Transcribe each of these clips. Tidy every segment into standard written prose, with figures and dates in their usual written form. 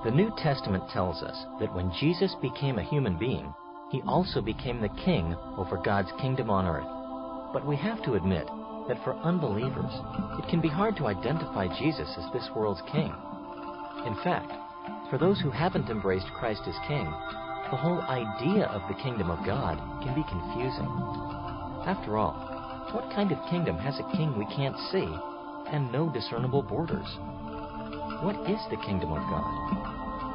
The New Testament tells us that when Jesus became a human being, he also became the king over God's kingdom on earth. But we have to admit that for unbelievers, it can be hard to identify Jesus as this world's king. In fact, for those who haven't embraced Christ as king, the whole idea of the kingdom of God can be confusing. After all, what kind of kingdom has a king we can't see and no discernible borders? What is the kingdom of God?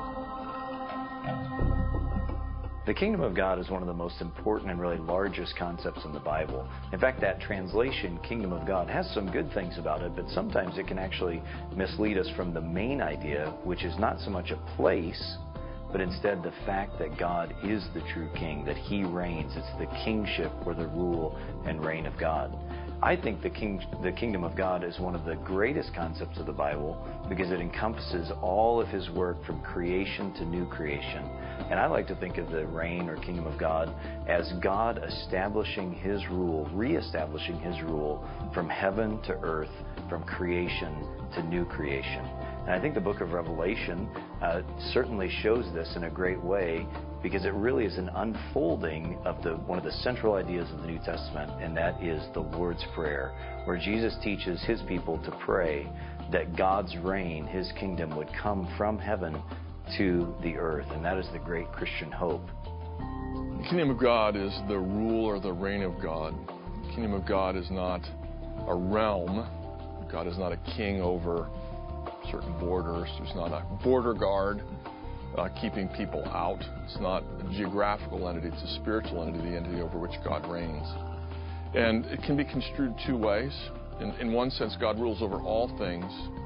The kingdom of God is one of the most important and really largest concepts in the Bible. In fact, that translation, kingdom of God, has some good things about it, but sometimes it can actually mislead us from the main idea, which is not so much a place, but instead the fact that God is the true king, that he reigns. It's the kingship or the rule and reign of God. I think the kingdom of God is one of the greatest concepts of the Bible because it encompasses all of his work from creation to new creation. And I like to think of the reign or kingdom of God as God establishing his rule, reestablishing his rule from heaven to earth, from creation to new creation. And I think the book of Revelation certainly shows this in a great way, because it really is an unfolding of one of the central ideas of the New Testament, and that is the Lord's Prayer, where Jesus teaches his people to pray that God's reign, his kingdom, would come from heaven to the earth, and that is the great Christian hope. The kingdom of God is the rule or the reign of God. The kingdom of God is not a realm. God is not a king over certain borders. There's not a border guard keeping people out. It's not a geographical entity, it's a spiritual entity, the entity over which God reigns. And it can be construed two ways. In one sense, God rules over all things,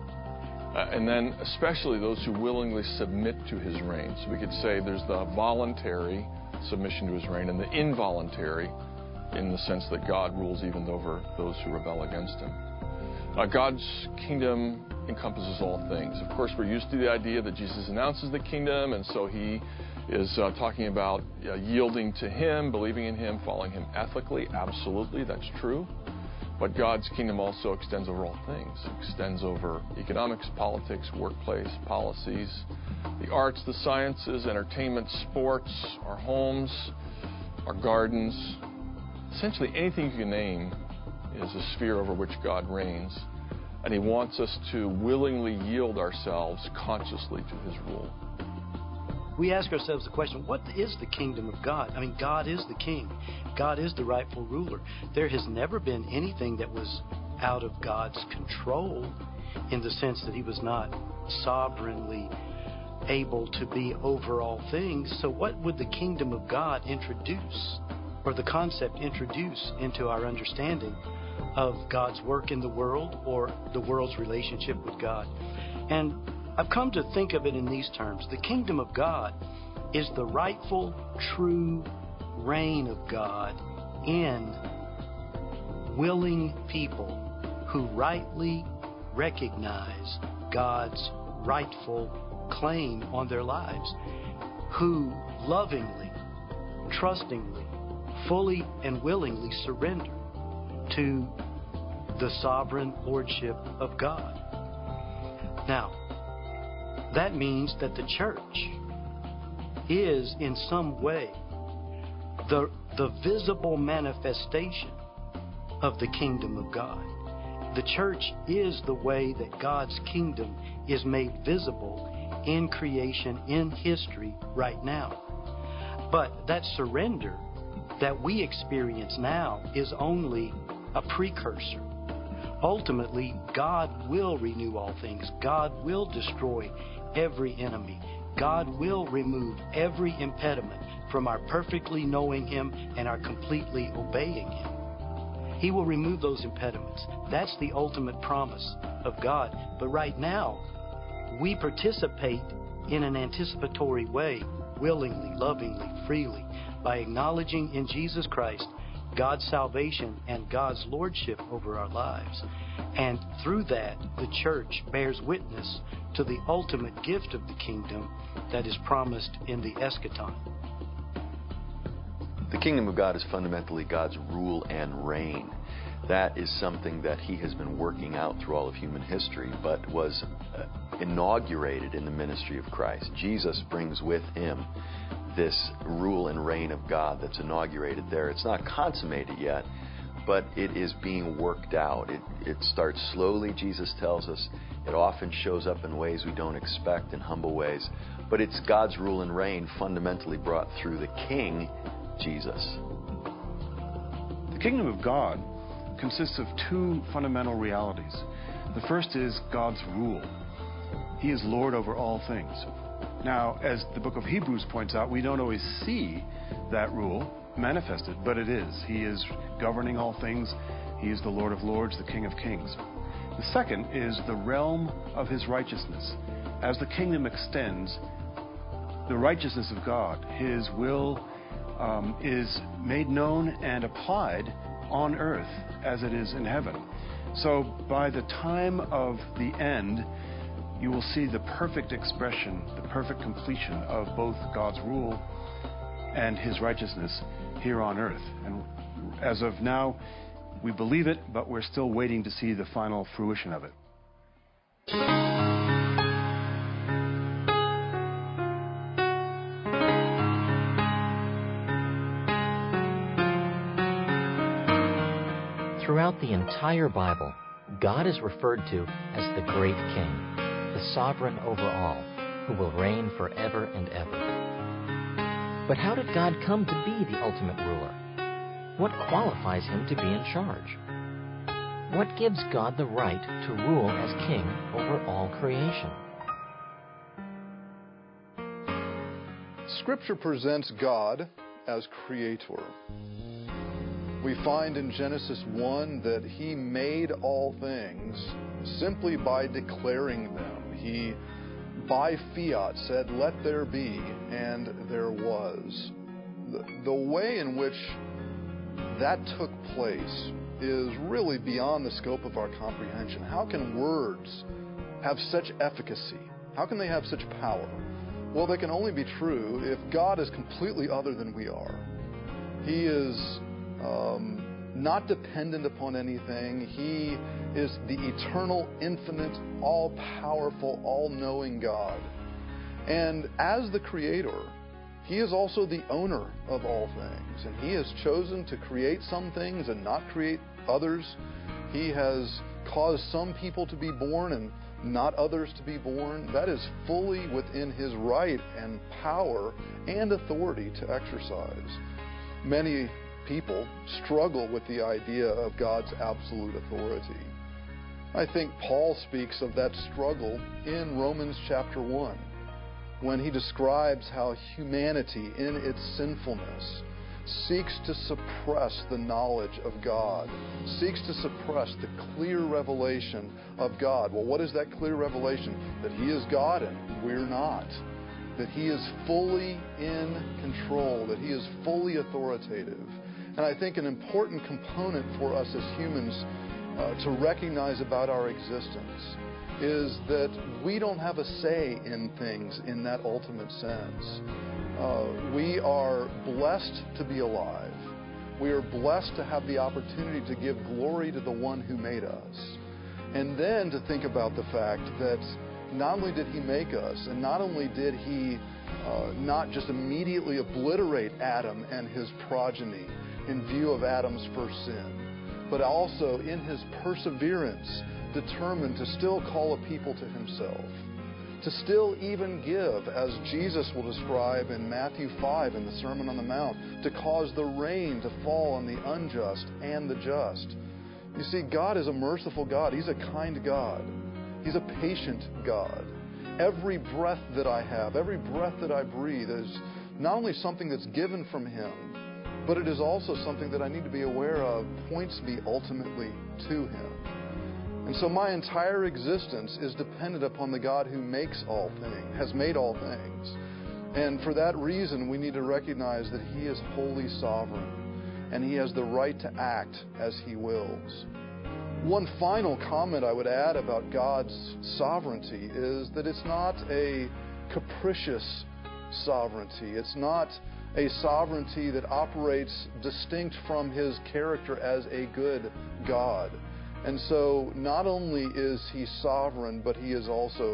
and then especially those who willingly submit to his reign. So we could say there's the voluntary submission to his reign and the involuntary, in the sense that God rules even over those who rebel against him. God's kingdom encompasses all things. Of course, we're used to the idea that Jesus announces the kingdom, and so he is talking about yielding to him, believing in him, following him ethically. Absolutely, that's true. But God's kingdom also extends over all things. It extends over economics, politics, workplace, policies, the arts, the sciences, entertainment, sports, our homes, our gardens. Essentially anything you can name is a sphere over which God reigns. And he wants us to willingly yield ourselves consciously to his rule. We ask ourselves the question, what is the kingdom of God? I mean, God is the king. God is the rightful ruler. There has never been anything that was out of God's control, in the sense that he was not sovereignly able to be over all things. So what would the kingdom of God introduce, or the concept introduce into our understanding of God's work in the world, or the world's relationship with God? And I've come to think of it in these terms. The kingdom of God is the rightful, true reign of God in willing people who rightly recognize God's rightful claim on their lives, who lovingly, trustingly, fully and willingly surrender to the sovereign lordship of God. Now, that means that the church is in some way the visible manifestation of the kingdom of God. The church is the way that God's kingdom is made visible in creation, in history right now. But that surrender that we experience now is only a precursor. Ultimately, God will renew all things. God will destroy every enemy. God will remove every impediment from our perfectly knowing him and our completely obeying him. He will remove those impediments. That's the ultimate promise of God. But right now, we participate in an anticipatory way, willingly, lovingly, freely, by acknowledging in Jesus Christ God's salvation and God's lordship over our lives. And through that, the church bears witness to the ultimate gift of the kingdom that is promised in the eschaton. The kingdom of God is fundamentally God's rule and reign. That is something that he has been working out through all of human history, but was inaugurated in the ministry of Christ. Jesus brings with him this rule and reign of God that's inaugurated there. It's not consummated yet, but it is being worked out. It starts slowly, Jesus tells us. It often shows up in ways we don't expect, in humble ways. But it's God's rule and reign fundamentally brought through the King, Jesus. The kingdom of God consists of two fundamental realities. The first is God's rule. He is Lord over all things. Now, as the book of Hebrews points out, we don't always see that rule manifested, but it is. He is governing all things. He is the Lord of lords, the King of kings. The second is the realm of his righteousness. As the kingdom extends, the righteousness of God, his will, is made known and applied on earth as it is in heaven. So by the time of the end, you will see the perfect expression, the perfect completion of both God's rule and his righteousness here on earth. And as of now, we believe it, but we're still waiting to see the final fruition of it. Throughout the entire Bible, God is referred to as the great King, the sovereign over all, who will reign forever and ever. But how did God come to be the ultimate ruler? What qualifies him to be in charge? What gives God the right to rule as king over all creation? Scripture presents God as creator. We find in Genesis 1 that he made all things simply by declaring them. He, by fiat, said, "Let there be," and there was. The way in which that took place is really beyond the scope of our comprehension. How can words have such efficacy? How can they have such power? Well, they can only be true if God is completely other than we are. He is not dependent upon anything. He is the eternal, infinite, all-powerful, all-knowing God. And as the Creator, he is also the owner of all things. And he has chosen to create some things and not create others. He has caused some people to be born and not others to be born. That is fully within his right and power and authority to exercise. Many people struggle with the idea of God's absolute authority. I think Paul speaks of that struggle in Romans chapter 1, when he describes how humanity in its sinfulness seeks to suppress the knowledge of God, seeks to suppress the clear revelation of God. Well, what is that clear revelation? That he is God and we're not. That he is fully in control, that he is fully authoritative. And I think an important component for us as humans to recognize about our existence is that we don't have a say in things in that ultimate sense. We are blessed to be alive. We are blessed to have the opportunity to give glory to the one who made us. And then to think about the fact that not only did he make us, and not only did he not just immediately obliterate Adam and his progeny in view of Adam's first sin, but also in his perseverance determined to still call a people to himself, to still even give, as Jesus will describe in Matthew 5 in the Sermon on the Mount, to cause the rain to fall on the unjust and the just. You see, God is a merciful God. He's a kind God. He's a patient God. Every breath that I have, every breath that I breathe is not only something that's given from him, but it is also something that I need to be aware of points me ultimately to him. And so my entire existence is dependent upon the God who makes all things, has made all things. And for that reason, we need to recognize that he is wholly sovereign, and he has the right to act as he wills. One final comment I would add about God's sovereignty is that it's not a capricious sovereignty. It's not a sovereignty that operates distinct from his character as a good God. And so not only is he sovereign, but he is also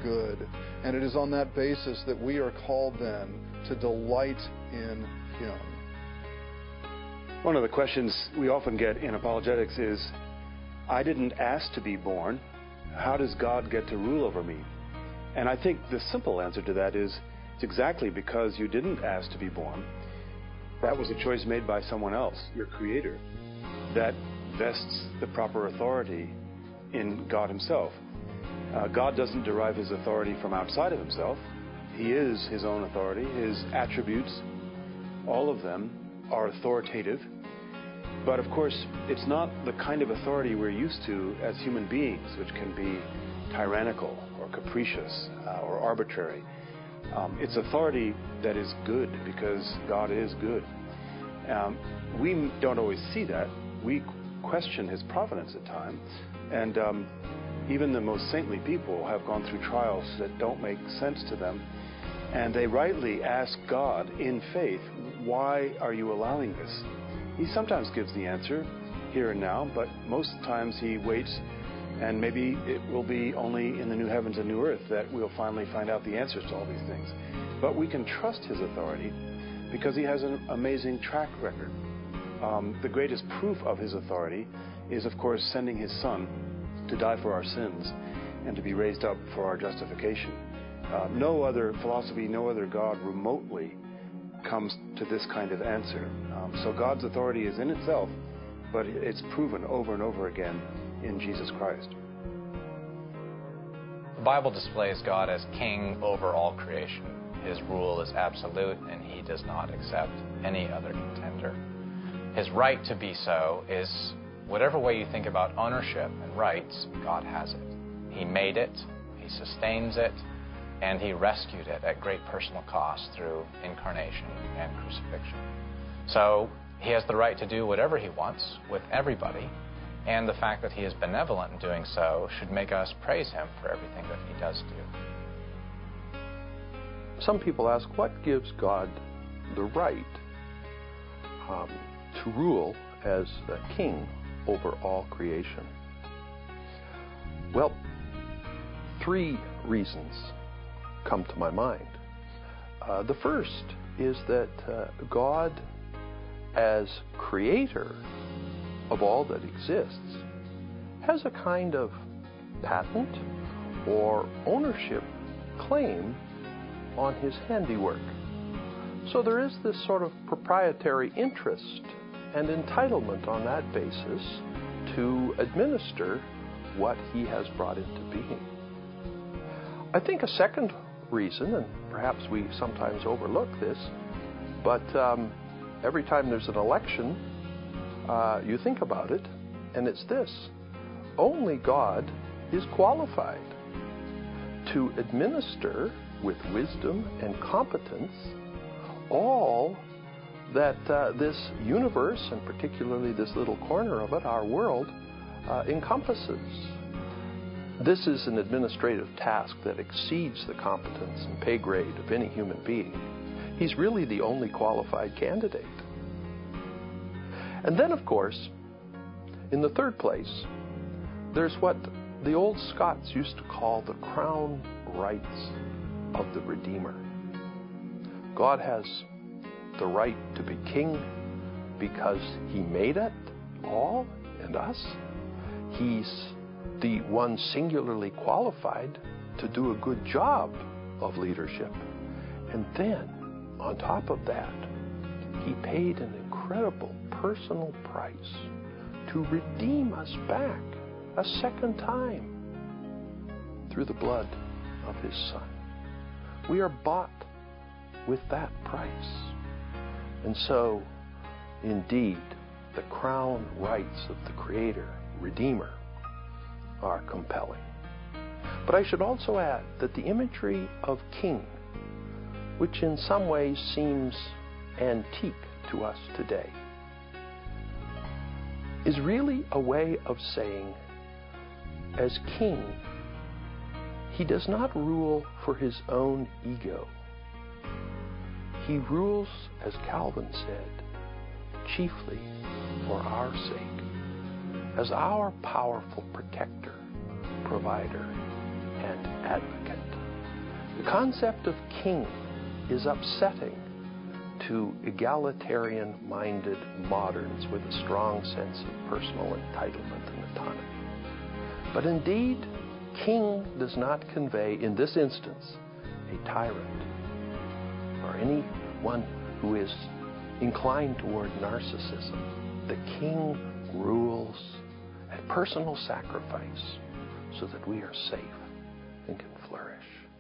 good. And it is on that basis that we are called then to delight in Him. One of the questions we often get in apologetics is, I didn't ask to be born. How does God get to rule over me? And I think the simple answer to that is, it's exactly because you didn't ask to be born. That was a choice made by someone else, your Creator, that vests the proper authority in God Himself. God doesn't derive His authority from outside of Himself. He is His own authority. His attributes, all of them, are authoritative. But of course, it's not the kind of authority we're used to as human beings, which can be tyrannical or capricious or arbitrary. It's authority that is good because God is good. We don't always see that. We question His providence at times. And even the most saintly people have gone through trials that don't make sense to them. And they rightly ask God in faith, why are you allowing this? He sometimes gives the answer here and now, but most times He waits, and maybe it will be only in the new heavens and new earth that we'll finally find out the answers to all these things. But we can trust His authority because He has an amazing track record. The greatest proof of His authority is, of course, sending His Son to die for our sins and to be raised up for our justification. No other philosophy, no other God remotely comes to this kind of answer. So God's authority is in itself, but it's proven over and over again in Jesus Christ. The Bible displays God as king over all creation. His rule is absolute, and He does not accept any other contender. His right to be so is, whatever way you think about ownership and rights, God has it. He made it, He sustains it, and He rescued it at great personal cost through incarnation and crucifixion. So He has the right to do whatever He wants with everybody, and the fact that He is benevolent in doing so should make us praise Him for everything that He does do. Some people ask, what gives God the right to rule as a king over all creation? Well, 3 reasons come to my mind. The first is that God, as creator of all that exists, has a kind of patent or ownership claim on His handiwork. So there is this sort of proprietary interest and entitlement on that basis to administer what He has brought into being. I think a second reason, and perhaps we sometimes overlook this, but every time there's an election, you think about it, and it's this: only God is qualified to administer with wisdom and competence all that this universe, and particularly this little corner of it, our world, encompasses. This is an administrative task that exceeds the competence and pay grade of any human being. He's really the only qualified candidate. And then, of course, in the third place, there's what the old Scots used to call the crown rights of the Redeemer. God has the right to be king because He made it all and us. He's the one singularly qualified to do a good job of leadership. And then, on top of that, He paid an incredible personal price to redeem us back a second time through the blood of His Son. We are bought with that price. And so, indeed, the crown rights of the Creator, Redeemer, are compelling. But I should also add that the imagery of king, which in some ways seems antique to us today, is really a way of saying, as king, He does not rule for His own ego. He rules, as Calvin said, chiefly for our sake, as our powerful protector, provider, and advocate. The concept of king is upsetting to egalitarian-minded moderns with a strong sense of personal entitlement and autonomy. But indeed, king does not convey, in this instance, a tyrant or anyone who is inclined toward narcissism. The king rules at personal sacrifice so that we are safe and can flourish.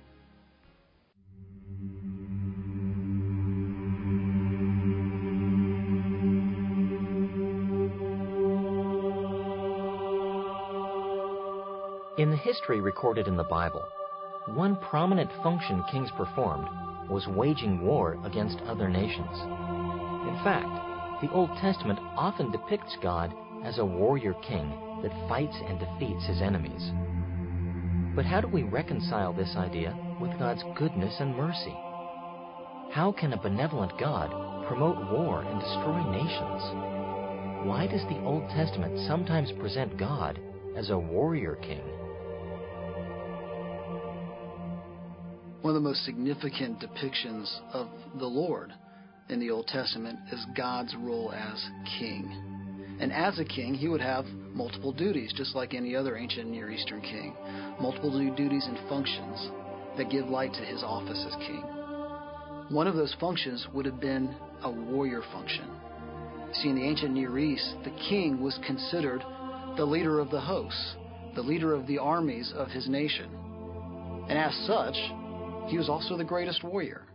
In the history recorded in the Bible, one prominent function kings performed was waging war against other nations. In fact, the Old Testament often depicts God as a warrior king that fights and defeats his enemies. But how do we reconcile this idea with God's goodness and mercy? How can a benevolent God promote war and destroy nations? Why does the Old Testament sometimes present God as a warrior king? One of the most significant depictions of the Lord in the Old Testament is God's role as king. And as a king, he would have multiple duties, just like any other ancient Near Eastern king. Multiple duties and functions that give light to his office as king. One of those functions would have been a warrior function. See, in the ancient Near East, the king was considered the leader of the hosts, the leader of the armies of his nation. And as such, he was also the greatest warrior.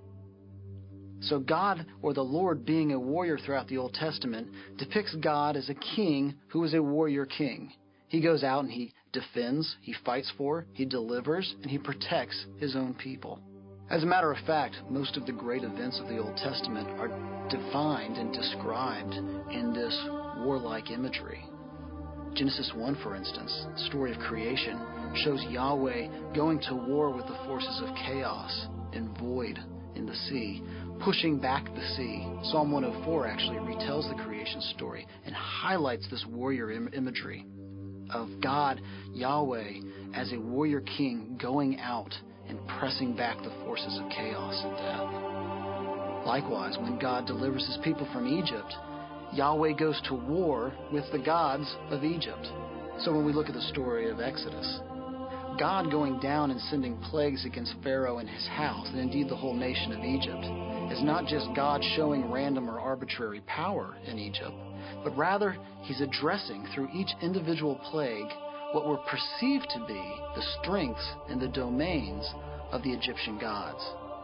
So God, or the Lord being a warrior throughout the Old Testament, depicts God as a king who is a warrior king. He goes out and he defends, he fights for, he delivers, and he protects his own people. As a matter of fact, most of the great events of the Old Testament are defined and described in this warlike imagery. Genesis 1, for instance, the story of creation, shows Yahweh going to war with the forces of chaos and void in the sea, pushing back the sea. Psalm 104 actually retells the creation story and highlights this warrior imagery of God, Yahweh, as a warrior king going out and pressing back the forces of chaos and death. Likewise, when God delivers his people from Egypt, Yahweh goes to war with the gods of Egypt. So when we look at the story of Exodus, God going down and sending plagues against Pharaoh and his house, and indeed the whole nation of Egypt, is not just God showing random or arbitrary power in Egypt, but rather he's addressing through each individual plague what were perceived to be the strengths and the domains of the Egyptian gods.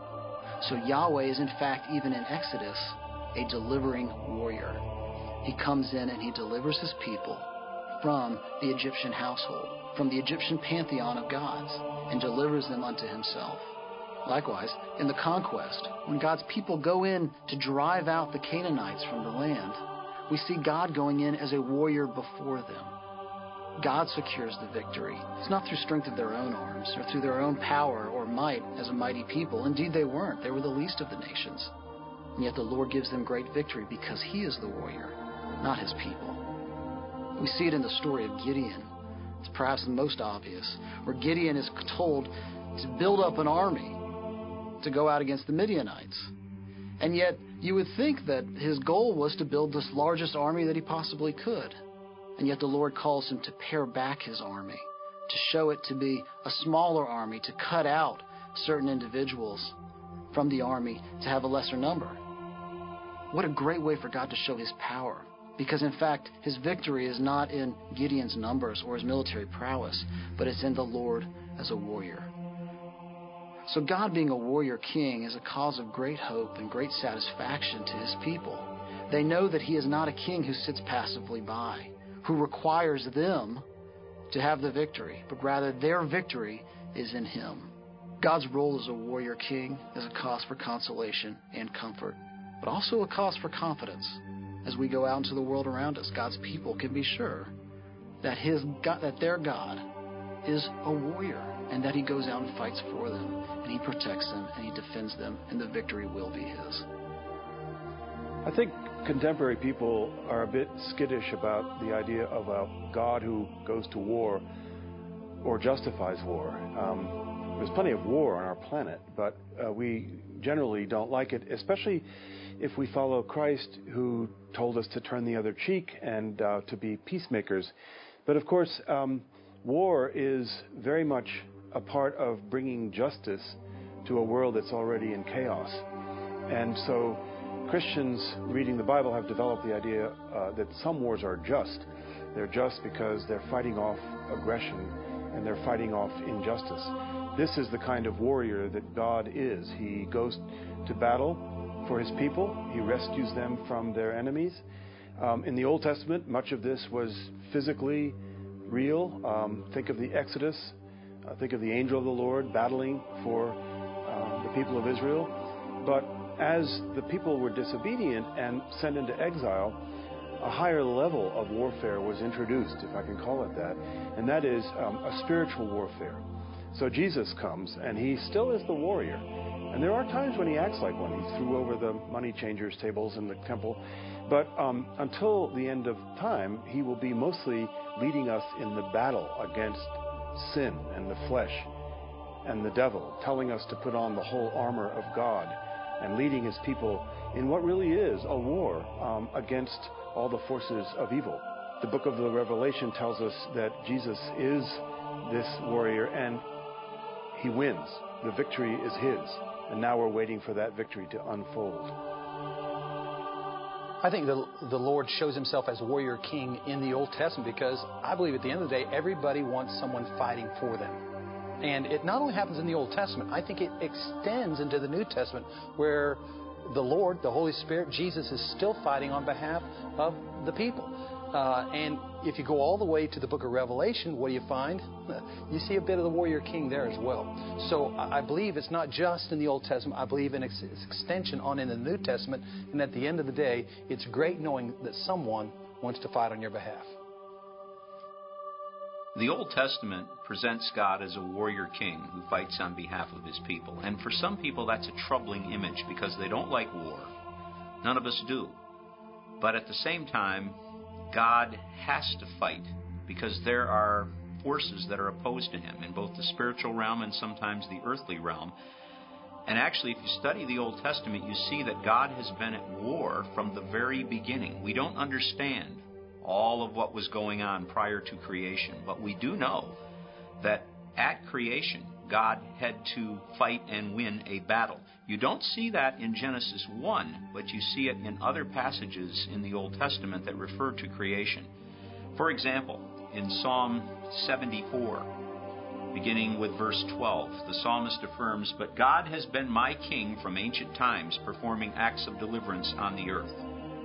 So Yahweh is in fact, even in Exodus, a delivering warrior. He comes in and he delivers his people from the Egyptian household, from the Egyptian pantheon of gods, and delivers them unto himself. Likewise, in the conquest, when God's people go in to drive out the Canaanites from the land, we see God going in as a warrior before them. God secures the victory. It's not through strength of their own arms or through their own power or might as a mighty people. Indeed, they weren't. They were the least of the nations. And yet the Lord gives them great victory because he is the warrior, not his people. We see it in the story of Gideon. It's perhaps the most obvious, where Gideon is told to build up an army to go out against the Midianites. And yet you would think that his goal was to build this largest army that he possibly could. And yet the Lord calls him to pare back his army, to show it to be a smaller army, to cut out certain individuals from the army to have a lesser number. What a great way for God to show his power. Because in fact, his victory is not in Gideon's numbers or his military prowess, but it's in the Lord as a warrior. So God being a warrior king is a cause of great hope and great satisfaction to his people. They know that he is not a king who sits passively by, who requires them to have the victory, but rather their victory is in him. God's role as a warrior king is a cause for consolation and comfort, but also a cause for confidence. As we go out into the world around us, God's people can be sure that their God is a warrior, and that he goes out and fights for them, and he protects them, and he defends them, and the victory will be his. I think contemporary people are a bit skittish about the idea of a God who goes to war or justifies war. There's plenty of war on our planet, but we generally don't like it, especially if we follow Christ, who told us to turn the other cheek and to be peacemakers. But of course, war is very much a part of bringing justice to a world that's already in chaos. And so Christians reading the Bible have developed the idea that some wars are just. They're just because they're fighting off aggression and they're fighting off injustice. This is the kind of warrior that God is. He goes to battle for his people. He rescues them from their enemies. In the Old Testament, much of this was physically real. Think of the Exodus. Think of the angel of the Lord battling for the people of Israel. But as the people were disobedient and sent into exile, a higher level of warfare was introduced, if I can call it that, and that is a spiritual warfare. So Jesus comes, and he still is the warrior. And there are times when he acts like one. He threw over the money changers' tables in the temple. But until the end of time, he will be mostly leading us in the battle against sin and the flesh and the devil, telling us to put on the whole armor of God and leading his people in what really is a war against all the forces of evil. The book of the Revelation tells us that Jesus is this warrior and he wins. The victory is his. And now we're waiting for that victory to unfold. I think the Lord shows himself as warrior king in the Old Testament because I believe at the end of the day, everybody wants someone fighting for them. And it not only happens in the Old Testament, I think it extends into the New Testament where the Lord, the Holy Spirit, Jesus is still fighting on behalf of the people. And if you go all the way to the book of Revelation, what do you find? You see a bit of the warrior king there as well. So I believe it's not just in the Old Testament. I believe in its extension on in the New Testament. And at the end of the day, it's great knowing that someone wants to fight on your behalf. The Old Testament presents God as a warrior king who fights on behalf of his people. And for some people, that's a troubling image because they don't like war. None of us do. But at the same time, God has to fight because there are forces that are opposed to him in both the spiritual realm and sometimes the earthly realm. And actually, if you study the Old Testament, you see that God has been at war from the very beginning. We don't understand all of what was going on prior to creation, but we do know that at creation, God had to fight and win a battle. You don't see that in Genesis 1, but you see it in other passages in the Old Testament that refer to creation. For example, in Psalm 74, beginning with verse 12, the psalmist affirms, "But God has been my king from ancient times, performing acts of deliverance on the earth."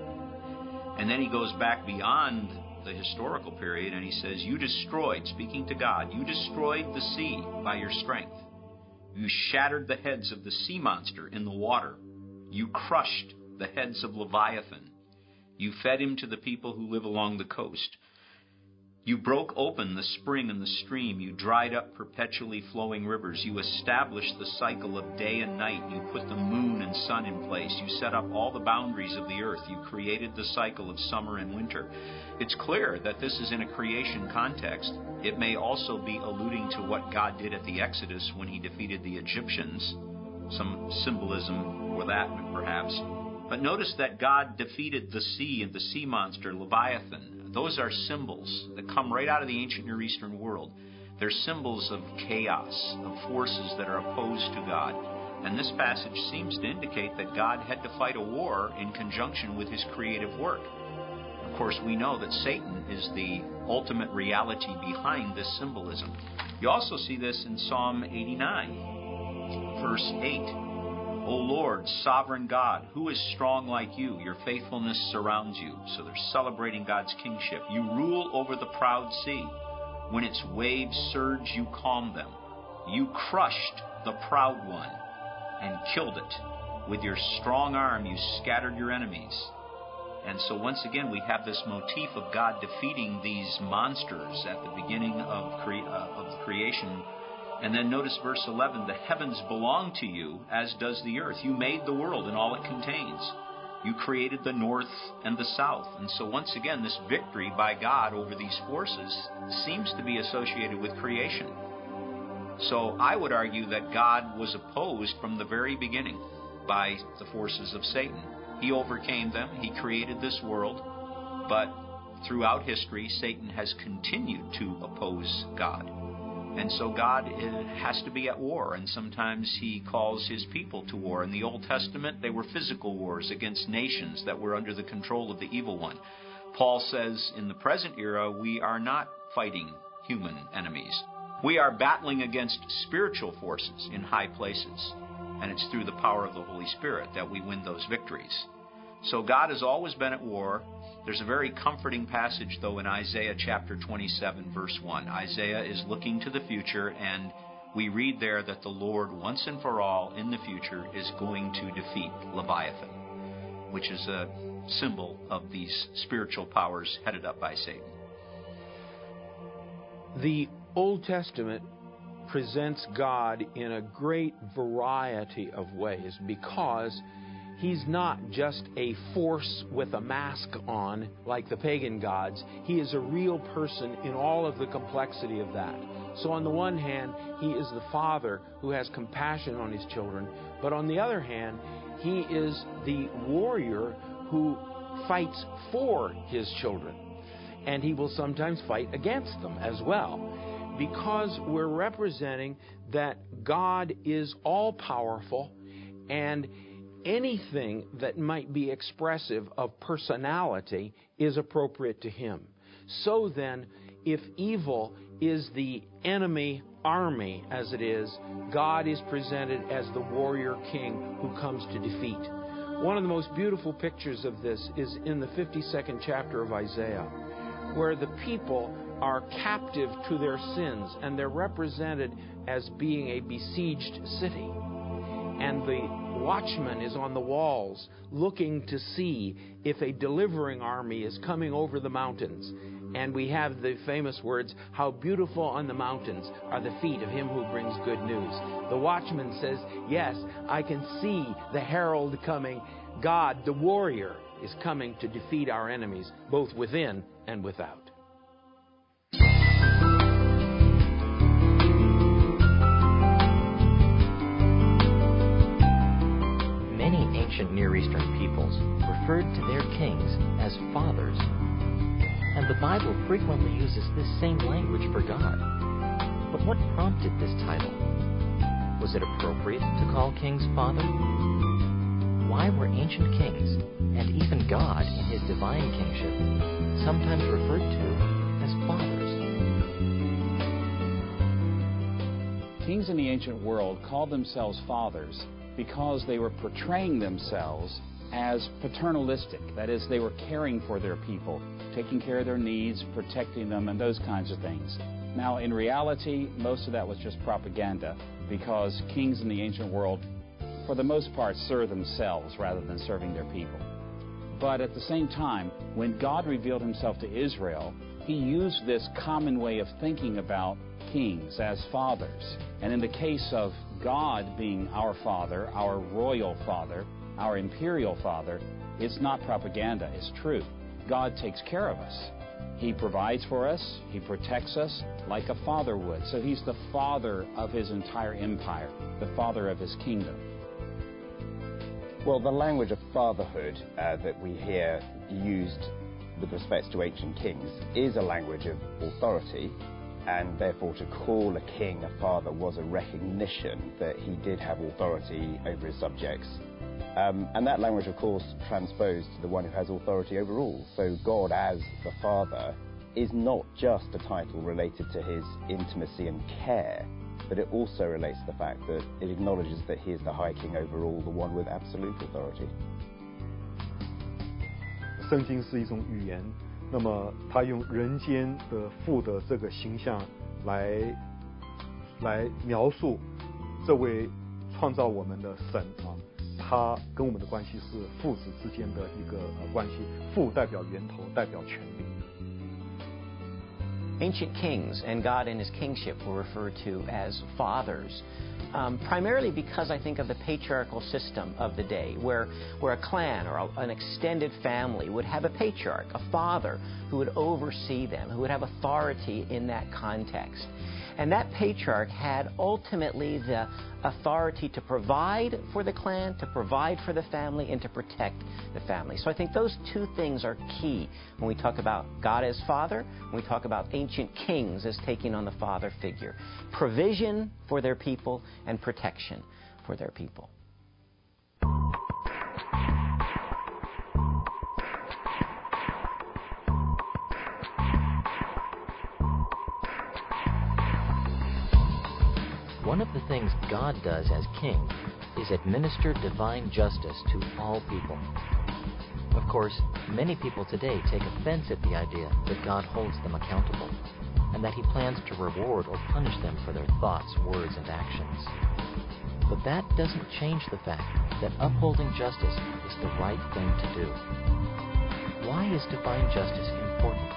And then he goes back beyond the historical period and he says, "You destroyed," speaking to God, "you destroyed the sea by your strength. You shattered the heads of the sea monster in the water. You crushed the heads of Leviathan. You fed him to the people who live along the coast. You broke open the spring and the stream. You dried up perpetually flowing rivers. You established the cycle of day and night. You put the moon and sun in place. You set up all the boundaries of the earth. You created the cycle of summer and winter." It's clear that this is in a creation context. It may also be alluding to what God did at the Exodus when he defeated the Egyptians. Some symbolism for that, perhaps. But notice that God defeated the sea and the sea monster, Leviathan. Those are symbols that come right out of the ancient Near Eastern world. They're symbols of chaos, of forces that are opposed to God. And this passage seems to indicate that God had to fight a war in conjunction with his creative work. Of course, we know that Satan is the ultimate reality behind this symbolism. You also see this in Psalm 89, verse 8. "O Lord, sovereign God, who is strong like you? Your faithfulness surrounds you." So they're celebrating God's kingship. "You rule over the proud sea. When its waves surge, you calm them. You crushed the proud one and killed it. With your strong arm, you scattered your enemies." And so once again, we have this motif of God defeating these monsters at the beginning of the creation. And then notice verse 11, "The heavens belong to you, as does the earth. You made the world and all it contains. You created the north and the south." And so once again, this victory by God over these forces seems to be associated with creation. So I would argue that God was opposed from the very beginning by the forces of Satan. He overcame them. He created this world. But throughout history, Satan has continued to oppose God. And so God has to be at war, and sometimes he calls his people to war. In the Old Testament, they were physical wars against nations that were under the control of the evil one. Paul says in the present era, we are not fighting human enemies. We are battling against spiritual forces in high places, and it's through the power of the Holy Spirit that we win those victories. So God has always been at war. There's a very comforting passage, though, in Isaiah chapter 27, verse 1. Isaiah is looking to the future, and we read there that the Lord, once and for all, in the future, is going to defeat Leviathan, which is a symbol of these spiritual powers headed up by Satan. The Old Testament presents God in a great variety of ways because He's not just a force with a mask on like the pagan gods. He is a real person in all of the complexity of that. So on the one hand, He is the Father who has compassion on His children. But on the other hand, He is the warrior who fights for His children. And He will sometimes fight against them as well. Because we're representing that God is all-powerful, and anything that might be expressive of personality is appropriate to Him. So then, if evil is the enemy army, as it is, God is presented as the warrior king who comes to defeat. One of the most beautiful pictures of this is in the 52nd chapter of Isaiah, where the people are captive to their sins, and they're represented as being a besieged city. And the watchman is on the walls looking to see if a delivering army is coming over the mountains. And we have the famous words, "How beautiful on the mountains are the feet of him who brings good news." The watchman says, yes, I can see the herald coming. God, the warrior, is coming to defeat our enemies, both within and without. Ancient Near Eastern peoples referred to their kings as fathers. And the Bible frequently uses this same language for God. But what prompted this title? Was it appropriate to call kings father? Why were ancient kings, and even God in His divine kingship, sometimes referred to as fathers? Kings in the ancient world called themselves fathers because they were portraying themselves as paternalistic. That is, they were caring for their people, taking care of their needs, protecting them, and those kinds of things. Now, in reality, most of that was just propaganda, because kings in the ancient world, for the most part, served themselves rather than serving their people. But at the same time, when God revealed Himself to Israel, He used this common way of thinking about kings as fathers. And in the case of God being our Father, our royal Father, our imperial Father, it's not propaganda, it's true. God takes care of us. He provides for us, He protects us like a father would. So He's the father of His entire empire, the father of His kingdom. Well, the language of fatherhood that we hear used with respect to ancient kings is a language of authority, and therefore to call a king a father was a recognition that he did have authority over his subjects. And that language, of course, transposed to the one who has authority over all. So God as the Father is not just a title related to His intimacy and care, but it also relates to the fact that it acknowledges that He is the High King over all, the one with absolute authority. 圣经是一种语言，那么他用人间的父的这个形象来描述这位创造我们的神啊，他跟我们的关系是父子之间的一个关系，父代表源头，代表权柄。 Ancient kings and God in His kingship were referred to as fathers, primarily because I think of the patriarchal system of the day, where a clan or an extended family would have a patriarch, a father, who would oversee them, who would have authority in that context. And that patriarch had ultimately the authority to provide for the clan, to provide for the family, and to protect the family. So I think those two things are key when we talk about God as Father, when we talk about ancient kings as taking on the father figure. Provision for their people and protection for their people. One of the things God does as king is administer divine justice to all people. Of course, many people today take offense at the idea that God holds them accountable, and that He plans to reward or punish them for their thoughts, words, and actions. But that doesn't change the fact that upholding justice is the right thing to do. Why is divine justice important?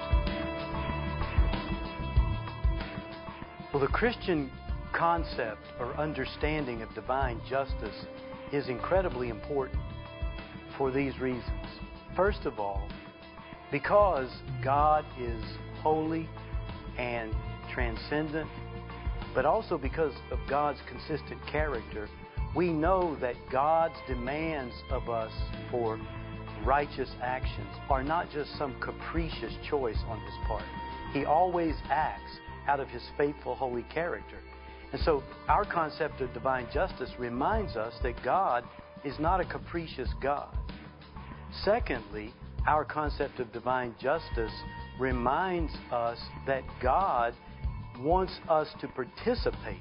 Well, the Christian concept or understanding of divine justice is incredibly important for these reasons. First of all, because God is holy and transcendent, but also because of God's consistent character, we know that God's demands of us for righteous actions are not just some capricious choice on His part. He always acts out of His faithful, holy character. And so our concept of divine justice reminds us that God is not a capricious God. Secondly, our concept of divine justice reminds us that God wants us to participate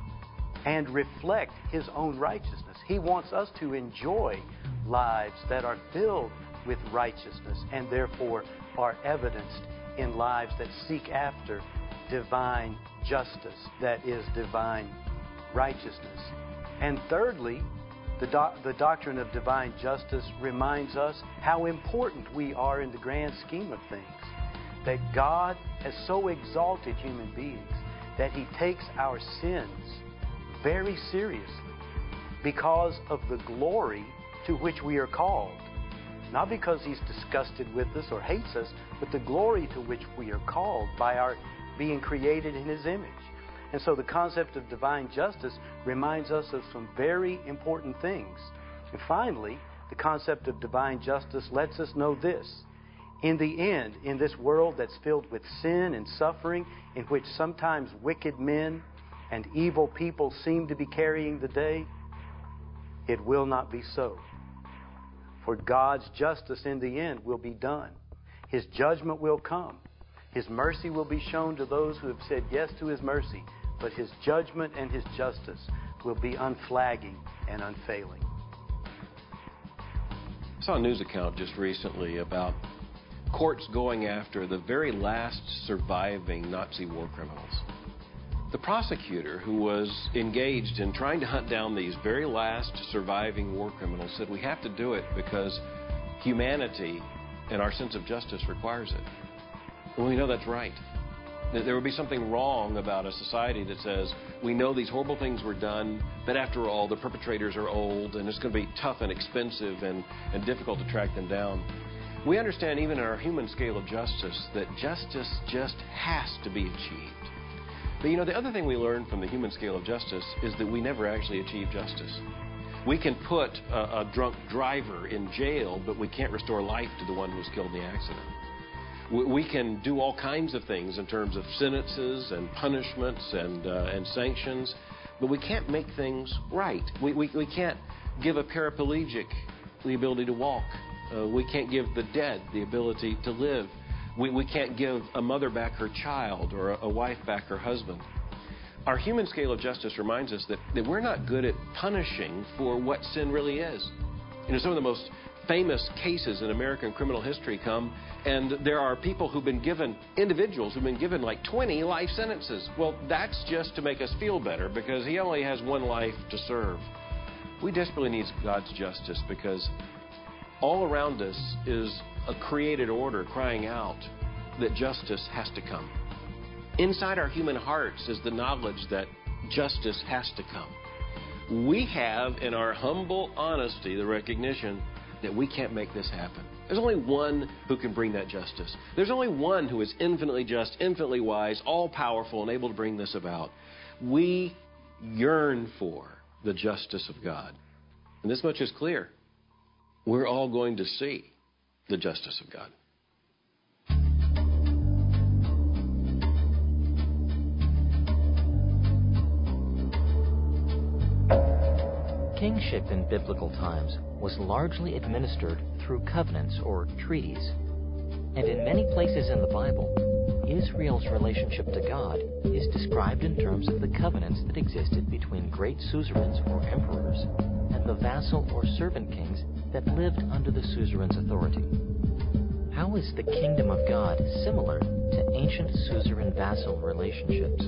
and reflect His own righteousness. He wants us to enjoy lives that are filled with righteousness and therefore are evidenced in lives that seek after divine justice, that is, divine righteousness. And thirdly, the doctrine of divine justice reminds us how important we are in the grand scheme of things. That God has so exalted human beings that He takes our sins very seriously because of the glory to which we are called. Not because He's disgusted with us or hates us, but the glory to which we are called by our being created in His image. And so the concept of divine justice reminds us of some very important things. And finally, the concept of divine justice lets us know this. In the end, in this world that's filled with sin and suffering, in which sometimes wicked men and evil people seem to be carrying the day, it will not be so. For God's justice in the end will be done. His judgment will come. His mercy will be shown to those who have said yes to His mercy, but His judgment and His justice will be unflagging and unfailing. I saw a news account just recently about courts going after the very last surviving Nazi war criminals. The prosecutor who was engaged in trying to hunt down these very last surviving war criminals said, we have to do it because humanity and our sense of justice requires it. And we know that's right. That there would be something wrong about a society that says, we know these horrible things were done, but after all, the perpetrators are old, and it's going to be tough and expensive and difficult to track them down. We understand even in our human scale of justice that justice just has to be achieved. But you know, the other thing we learn from the human scale of justice is that we never actually achieve justice. We can put a drunk driver in jail, but we can't restore life to the one who was killed in the accident. We can do all kinds of things in terms of sentences and punishments and sanctions, but we can't make things right. We can't give a paraplegic the ability to walk. We can't give the dead the ability to live. We can't give a mother back her child or a wife back her husband. Our human scale of justice reminds us that we're not good at punishing for what sin really is. You know, some of the most famous cases in American criminal history come, and there are people who've been given, individuals who've been given like 20 life sentences. Well, that's just to make us feel better because he only has one life to serve. We desperately need God's justice because all around us is a created order crying out that justice has to come. Inside our human hearts is the knowledge that justice has to come. We have, in our humble honesty, the recognition that we can't make this happen. There's only one who can bring that justice. There's only one who is infinitely just, infinitely wise, all-powerful, and able to bring this about. We yearn for the justice of God. And this much is clear. We're all going to see the justice of God. Kingship in biblical times was largely administered through covenants or treaties. And in many places in the Bible, Israel's relationship to God is described in terms of the covenants that existed between great suzerains or emperors and the vassal or servant kings that lived under the suzerain's authority. How is the kingdom of God similar to ancient suzerain-vassal relationships?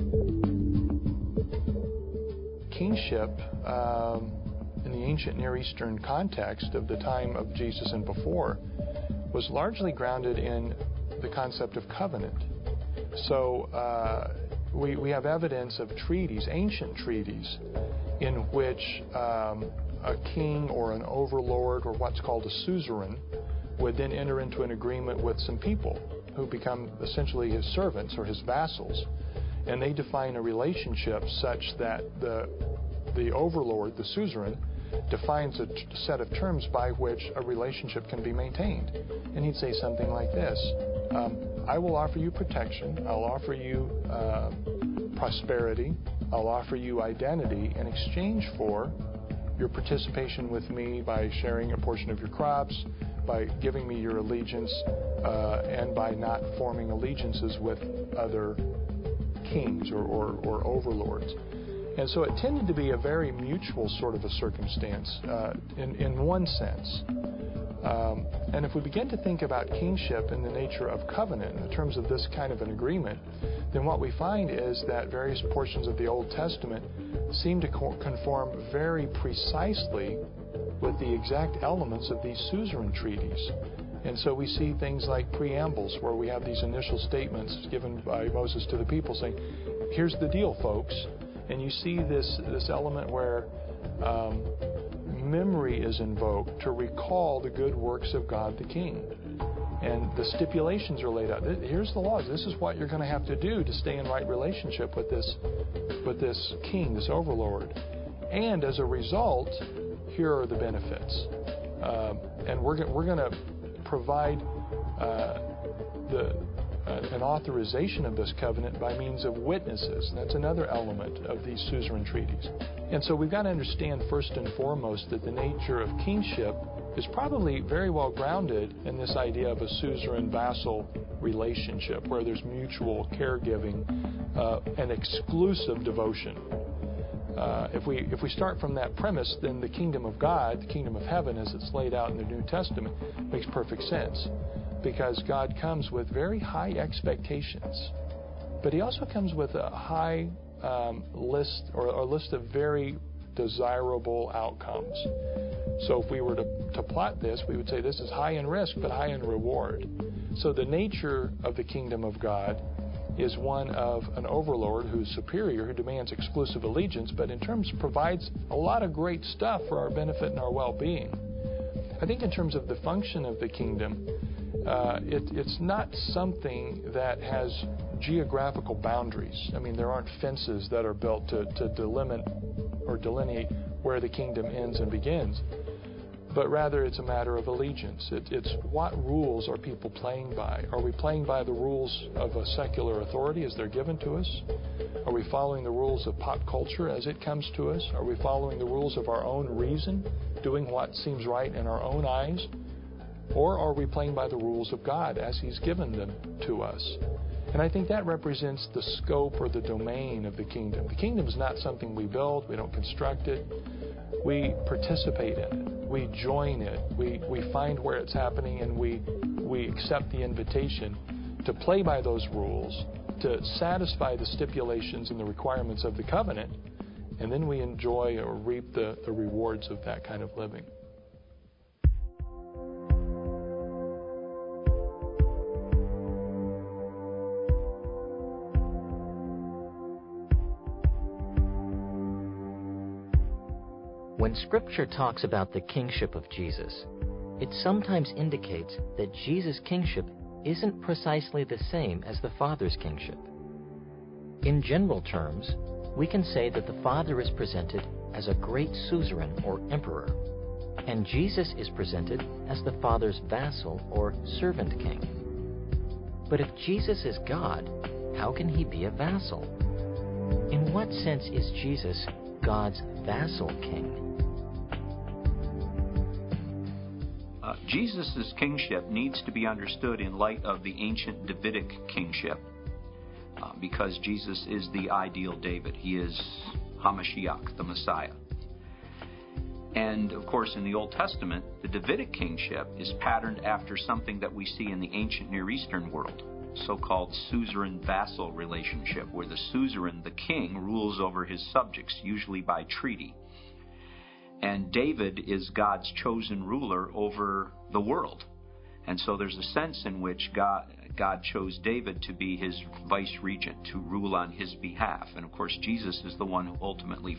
Kingship in the ancient Near Eastern context of the time of Jesus and before was largely grounded in the concept of covenant. So we have evidence of treaties, ancient treaties, in which a king or an overlord or what's called a suzerain would then enter into an agreement with some people who become essentially his servants or his vassals. And they define a relationship such that the overlord, the suzerain, defines a set of terms by which a relationship can be maintained. And he'd say something like this: I will offer you protection, I'll offer you prosperity, I'll offer you identity in exchange for your participation with me by sharing a portion of your crops, by giving me your allegiance, and by not forming allegiances with other kings or overlords. And so it tended to be a very mutual sort of a circumstance in one sense. And if we begin to think about kingship in the nature of covenant in terms of this kind of an agreement, then what we find is that various portions of the Old Testament seem to conform very precisely with the exact elements of these suzerain treaties. And so we see things like preambles, where we have these initial statements given by Moses to the people saying, here's the deal, folks. And you see this element where memory is invoked to recall the good works of God the King. And the stipulations are laid out. Here's the laws. This is what you're going to have to do to stay in right relationship with this king, this overlord. And as a result, here are the benefits. And we're going to provide an authorization of this covenant by means of witnesses. That's another element of these suzerain treaties. And so we've got to understand first and foremost that the nature of kingship is probably very well grounded in this idea of a suzerain-vassal relationship where there's mutual caregiving and exclusive devotion. If we start from that premise, then the kingdom of God, the kingdom of heaven as it's laid out in the New Testament, makes perfect sense. Because God comes with very high expectations, but He also comes with a high list or a list of very desirable outcomes. So if we were to plot this, we would say this is high in risk but high in reward. So the nature of the kingdom of God is one of an overlord who's superior, who demands exclusive allegiance, but in terms provides a lot of great stuff for our benefit and our well-being. I think in terms of the function of the kingdom, it's not something that has geographical boundaries. I mean, there aren't fences that are built to delimit or delineate where the kingdom ends and begins, but rather it's a matter of allegiance. It's what rules are people playing by? Are we playing by the rules of a secular authority as they're given to us? Are we following the rules of pop culture as it comes to us? Are we following the rules of our own reason, doing what seems right in our own eyes? Or are we playing by the rules of God as He's given them to us? And I think that represents the scope or the domain of the kingdom. The kingdom is not something we build, we don't construct it. We participate in it. We join it. We find where it's happening, and we accept the invitation to play by those rules, to satisfy the stipulations and the requirements of the covenant, and then we enjoy or reap the rewards of that kind of living. When Scripture talks about the kingship of Jesus, it sometimes indicates that Jesus' kingship isn't precisely the same as the Father's kingship. In general terms, we can say that the Father is presented as a great suzerain or emperor, and Jesus is presented as the Father's vassal or servant king. But if Jesus is God, how can he be a vassal? In what sense is Jesus God's vassal king? Jesus' kingship needs to be understood in light of the ancient Davidic kingship, because Jesus is the ideal David. He is HaMashiach, the Messiah. And, of course, in the Old Testament, the Davidic kingship is patterned after something that we see in the ancient Near Eastern world, so-called suzerain-vassal relationship, where the suzerain, the king, rules over his subjects, usually by treaty. And David is God's chosen ruler over the world. And so there's a sense in which God chose David to be his vice-regent, to rule on his behalf. And, of course, Jesus is the one who ultimately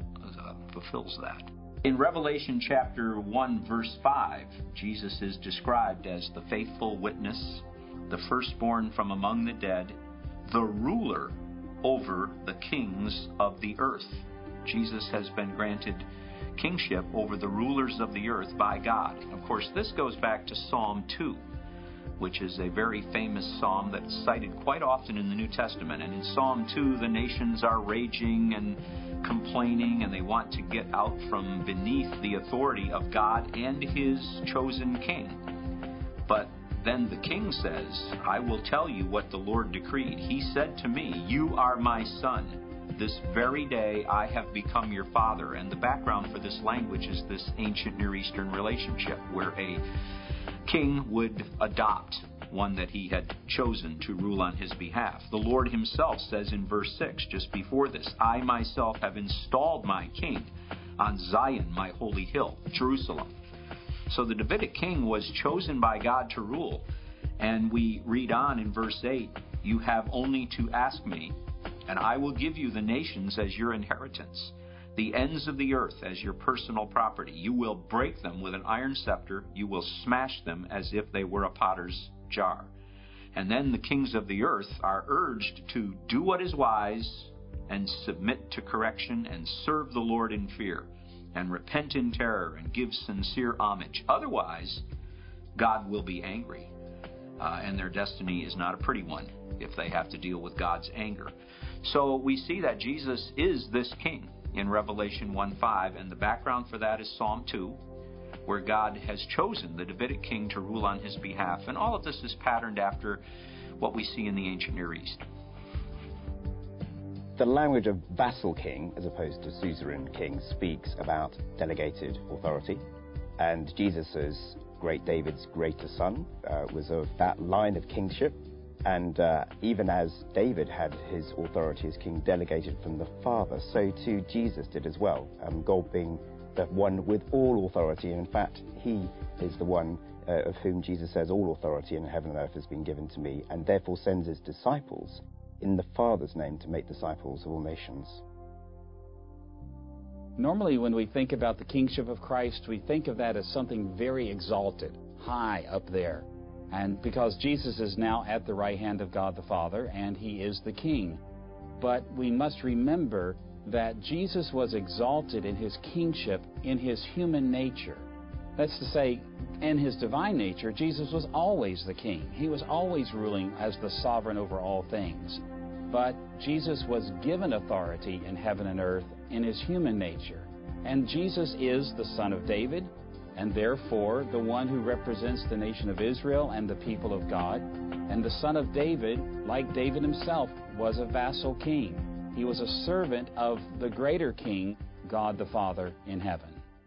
fulfills that. In Revelation chapter 1, verse 5, Jesus is described as the faithful witness, the firstborn from among the dead, the ruler over the kings of the earth. Jesus has been granted kingship over the rulers of the earth by God. Of course, this goes back to Psalm 2, which is a very famous psalm that's cited quite often in the New Testament. And in Psalm 2, the nations are raging and complaining, and they want to get out from beneath the authority of God and his chosen king. But then the king says, I will tell you what the Lord decreed. He said to me, you are my son. This very day I have become your father. And the background for this language is this ancient Near Eastern relationship where a king would adopt one that he had chosen to rule on his behalf. The Lord himself says in verse 6, just before this, I myself have installed my king on Zion, my holy hill, Jerusalem. So the Davidic king was chosen by God to rule. And we read on in verse 8, you have only to ask me, and I will give you the nations as your inheritance, the ends of the earth as your personal property. You will break them with an iron scepter. You will smash them as if they were a potter's jar. And then the kings of the earth are urged to do what is wise and submit to correction and serve the Lord in fear and repent in terror and give sincere homage. Otherwise, God will be angry, and their destiny is not a pretty one if they have to deal with God's anger. So we see that Jesus is this king in Revelation 1:5, and the background for that is Psalm 2, where God has chosen the Davidic king to rule on his behalf. And all of this is patterned after what we see in the ancient Near East. The language of vassal king, as opposed to suzerain king, speaks about delegated authority. And Jesus, great David's greater son, was of that line of kingship. And even as David had his authority as king delegated from the Father, so too Jesus did as well. God being the one with all authority. And in fact, he is the one of whom Jesus says, all authority in heaven and earth has been given to me, and therefore sends his disciples in the Father's name to make disciples of all nations. Normally, when we think about the kingship of Christ, we think of that as something very exalted, high up there. And because Jesus is now at the right hand of God the Father, and he is the king. But we must remember that Jesus was exalted in his kingship in his human nature. That's to say, in his divine nature, Jesus was always the king. He was always ruling as the sovereign over all things. But Jesus was given authority in heaven and earth in his human nature. And Jesus is the son of David, and therefore the one who represents the nation of Israel and the people of God. And the son of David, like David himself, was a vassal king. He was a servant of the greater king, God the Father in heaven.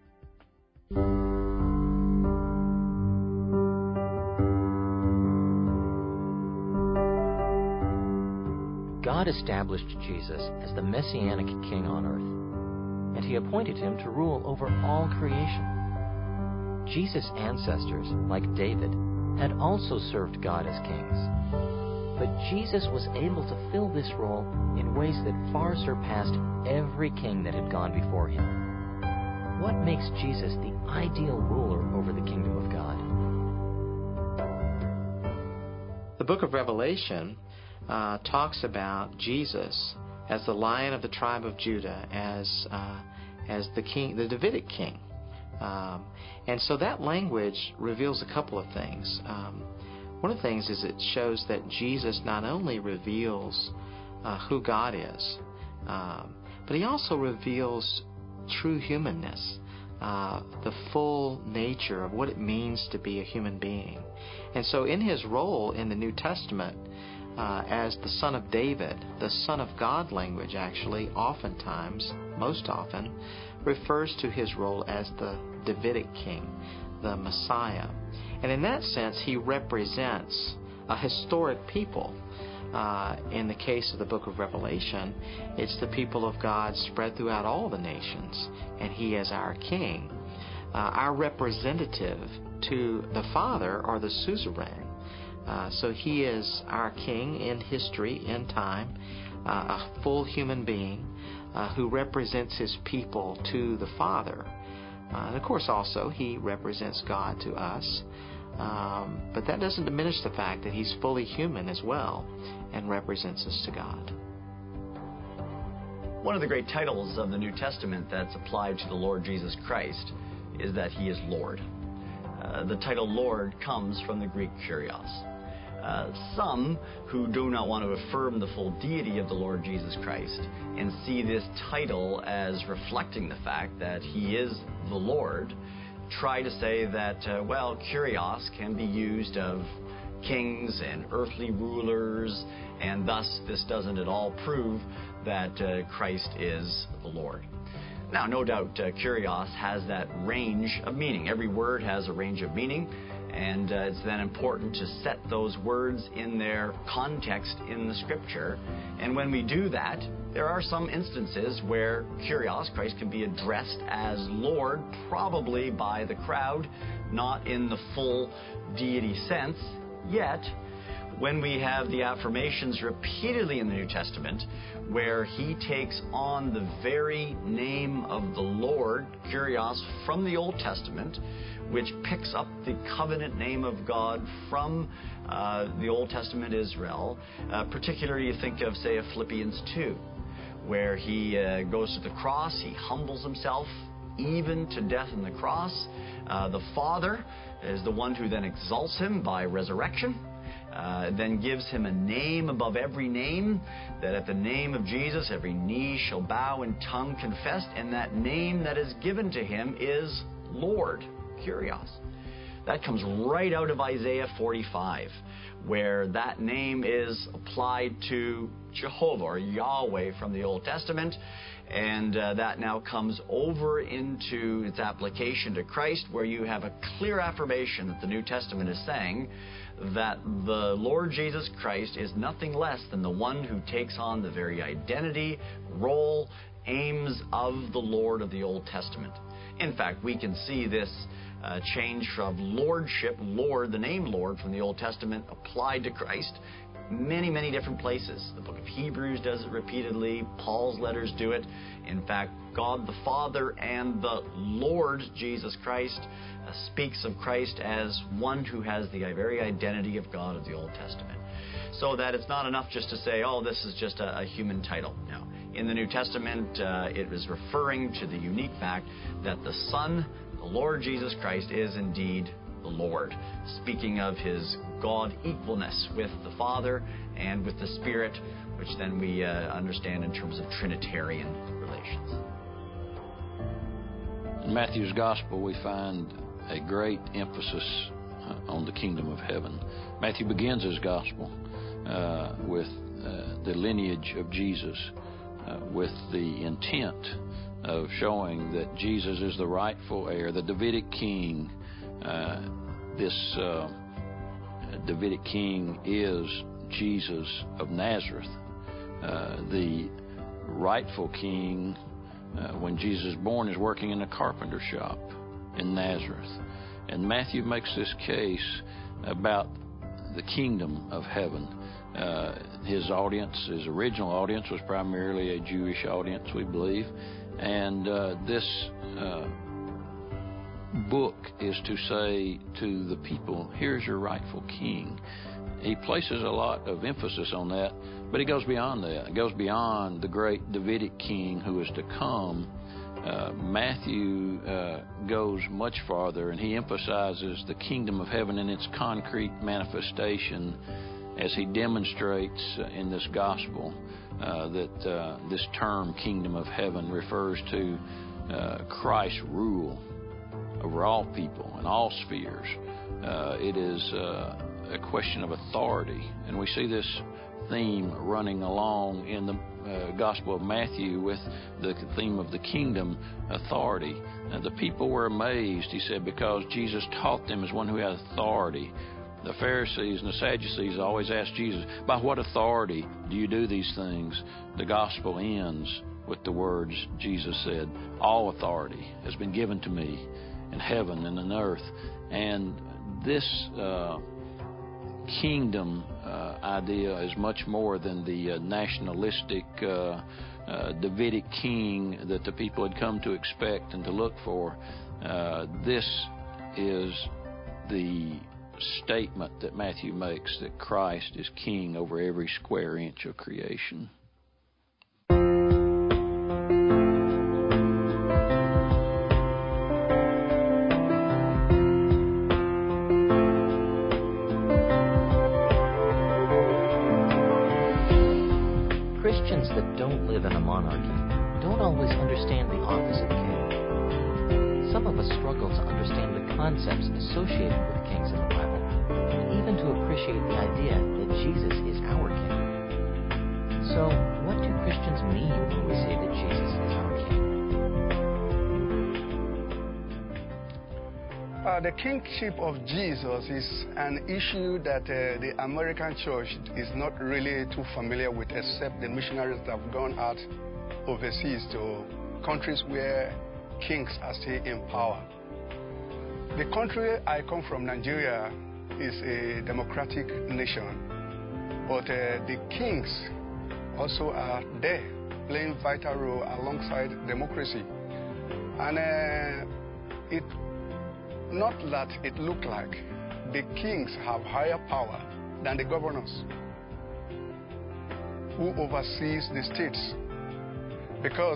God established Jesus as the Messianic king on earth, and he appointed him to rule over all creation. Jesus' ancestors, like David, had also served God as kings. But Jesus was able to fill this role in ways that far surpassed every king that had gone before him. What makes Jesus the ideal ruler over the kingdom of God? The book of Revelation talks about Jesus as the Lion of the tribe of Judah, as the king, the Davidic king. And so that language reveals a couple of things. One of the things is it shows that Jesus not only reveals who God is, but he also reveals true humanness, the full nature of what it means to be a human being. And so in his role in the New Testament as the Son of David, the Son of God language actually oftentimes, most often, refers to his role as the Davidic king, the Messiah. And in that sense, he represents a historic people. In the case of the book of Revelation, it's the people of God spread throughout all the nations, and he is our king. Our representative to the Father are the suzerain. So he is our king in history, in time, a full human being who represents his people to the Father. And of course also he represents God to us. But that doesn't diminish the fact that he's fully human as well and represents us to God. One of the great titles of the New Testament that's applied to the Lord Jesus Christ is that he is Lord. The title Lord comes from the Greek kurios. Some who do not want to affirm the full deity of the Lord Jesus Christ and see this title as reflecting the fact that he is the Lord try to say that, kurios can be used of kings and earthly rulers, and thus this doesn't at all prove that Christ is the Lord. Now, no doubt kurios has that range of meaning. Every word has a range of meaning, and it's then important to set those words in their context in the Scripture. And when we do that, there are some instances where kurios, Christ, can be addressed as Lord, probably by the crowd, not in the full deity sense. Yet, when we have the affirmations repeatedly in the New Testament, where he takes on the very name of the Lord, kurios, from the Old Testament, which picks up the covenant name of God from the Old Testament Israel, particularly you think of, say, Philippians 2, where he goes to the cross, he humbles himself even to death on the cross. The Father is the one who then exalts him by resurrection, then gives him a name above every name, that at the name of Jesus every knee shall bow and tongue confess, and that name that is given to him is Lord, kurios. That comes right out of Isaiah 45, where that name is applied to Jehovah or Yahweh from the Old Testament, and that now comes over into its application to Christ, where you have a clear affirmation that the New Testament is saying that the Lord Jesus Christ is nothing less than the one who takes on the very identity, role, aims of the Lord of the Old Testament. In fact, we can see this change from lordship, Lord, the name Lord from the Old Testament applied to Christ, many, many different places. The book of Hebrews does it repeatedly. Paul's letters do it. In fact, God the Father and the Lord Jesus Christ speaks of Christ as one who has the very identity of God of the Old Testament. So that it's not enough just to say, oh, this is just a human title. No. In the New Testament, it is referring to the unique fact that the Son, the Lord Jesus Christ, is indeed the Lord, speaking of his God equalness with the Father and with the Spirit, which then we understand in terms of Trinitarian relations. In Matthew's Gospel, we find a great emphasis on the kingdom of heaven. Matthew begins his Gospel with the lineage of Jesus, with the intent of showing that Jesus is the rightful heir, the Davidic king. This Davidic king is Jesus of Nazareth. The rightful king, when Jesus is born, is working in a carpenter shop in Nazareth. And Matthew makes this case about the kingdom of heaven. His audience, his original audience, was primarily a Jewish audience, we believe. And this book is to say to the people, here's your rightful king. he places a lot of emphasis on that, but he goes beyond that. It goes beyond the great Davidic king who is to come. Matthew goes much farther, and he emphasizes the kingdom of heaven in its concrete manifestation as he demonstrates in this gospel that this term kingdom of heaven refers to Christ's rule over all people and all spheres. It is a question of authority, and we see this theme running along in the Gospel of Matthew with the theme of the kingdom authority. The people were amazed, he said, because Jesus taught them as one who had authority. The Pharisees and the Sadducees always asked Jesus, by what authority do you do these things? The Gospel ends with the words Jesus said, all authority has been given to me in heaven and in earth. And this kingdom idea is much more than the nationalistic Davidic king that the people had come to expect and to look for. This is the statement that Matthew makes, that Christ is king over every square inch of creation. Christians that don't live in a monarchy don't always understand the office of king. Some of us struggle to understand the concepts associated with kings in the Bible, even to appreciate the idea that Jesus is our king. So, what do Christians mean when we say that Jesus is our king? The kingship of Jesus is an issue that the American church is not really too familiar with, except the missionaries that have gone out overseas to countries where kings are still in power. The country I come from, Nigeria, is a democratic nation, but the kings also are there, playing a vital role alongside democracy. And not that it looked like the kings have higher power than the governors who oversees the states. Because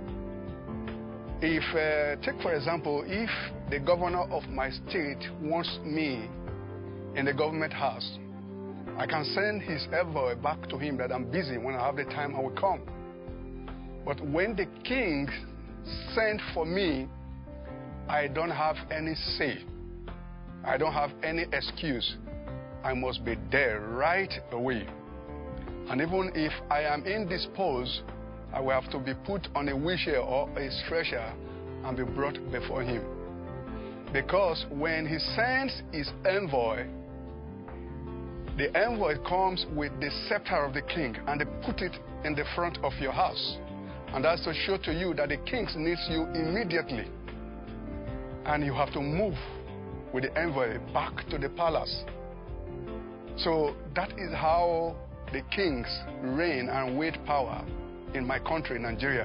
if, take for example, if the governor of my state wants me in the government house, I can send his envoy back to him that I'm busy. When I have the time, I will come. But when the king sent for me, I don't have any say. I don't have any excuse. I must be there right away. And even if I am indisposed, I will have to be put on a wheelchair or a stretcher and be brought before him. Because when he sends his envoy, the envoy comes with the scepter of the king and they put it in the front of your house. And that's to show to you that the king needs you immediately. And you have to move with the envoy back to the palace. So that is how the kings reign and wield power in my country, Nigeria.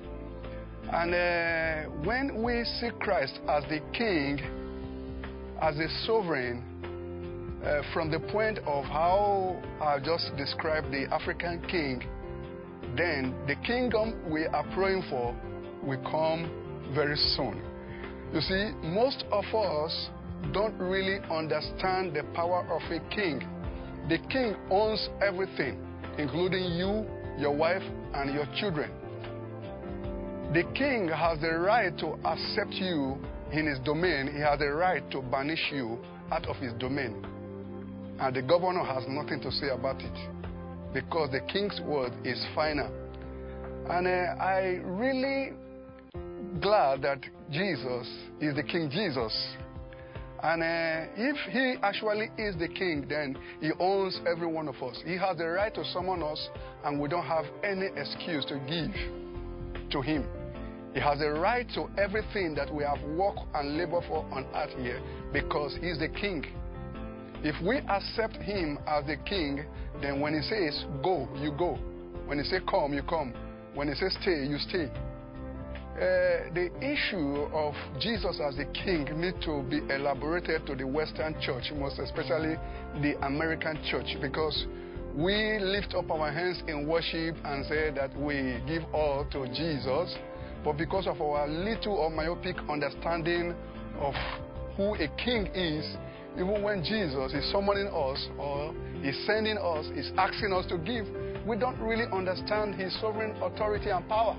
And when we see Christ as the king, as a sovereign, from the point of how I just described the African king, then the kingdom we are praying for will come very soon. You see, most of us don't really understand the power of a king. The king owns everything, including you, your wife, and your children. The king has the right to accept you in his domain. He has the right to banish you out of his domain. And the governor has nothing to say about it, because the king's word is final. And I really glad that Jesus is the King Jesus. And if he actually is the king, then he owns every one of us. He has the right to summon us, and we don't have any excuse to give to him. He has a right to everything that we have worked and labored for on earth here, because he's the king. If we accept him as the king, then when he says go, you go. When he says come, you come. When he says stay, you stay. the issue of Jesus as the king needs to be elaborated to the Western church, most especially the American church, because we lift up our hands in worship and say that we give all to Jesus, but because of our little or myopic understanding of who a king is, even when Jesus is summoning us or is sending us, is asking us to give, we don't really understand his sovereign authority and power.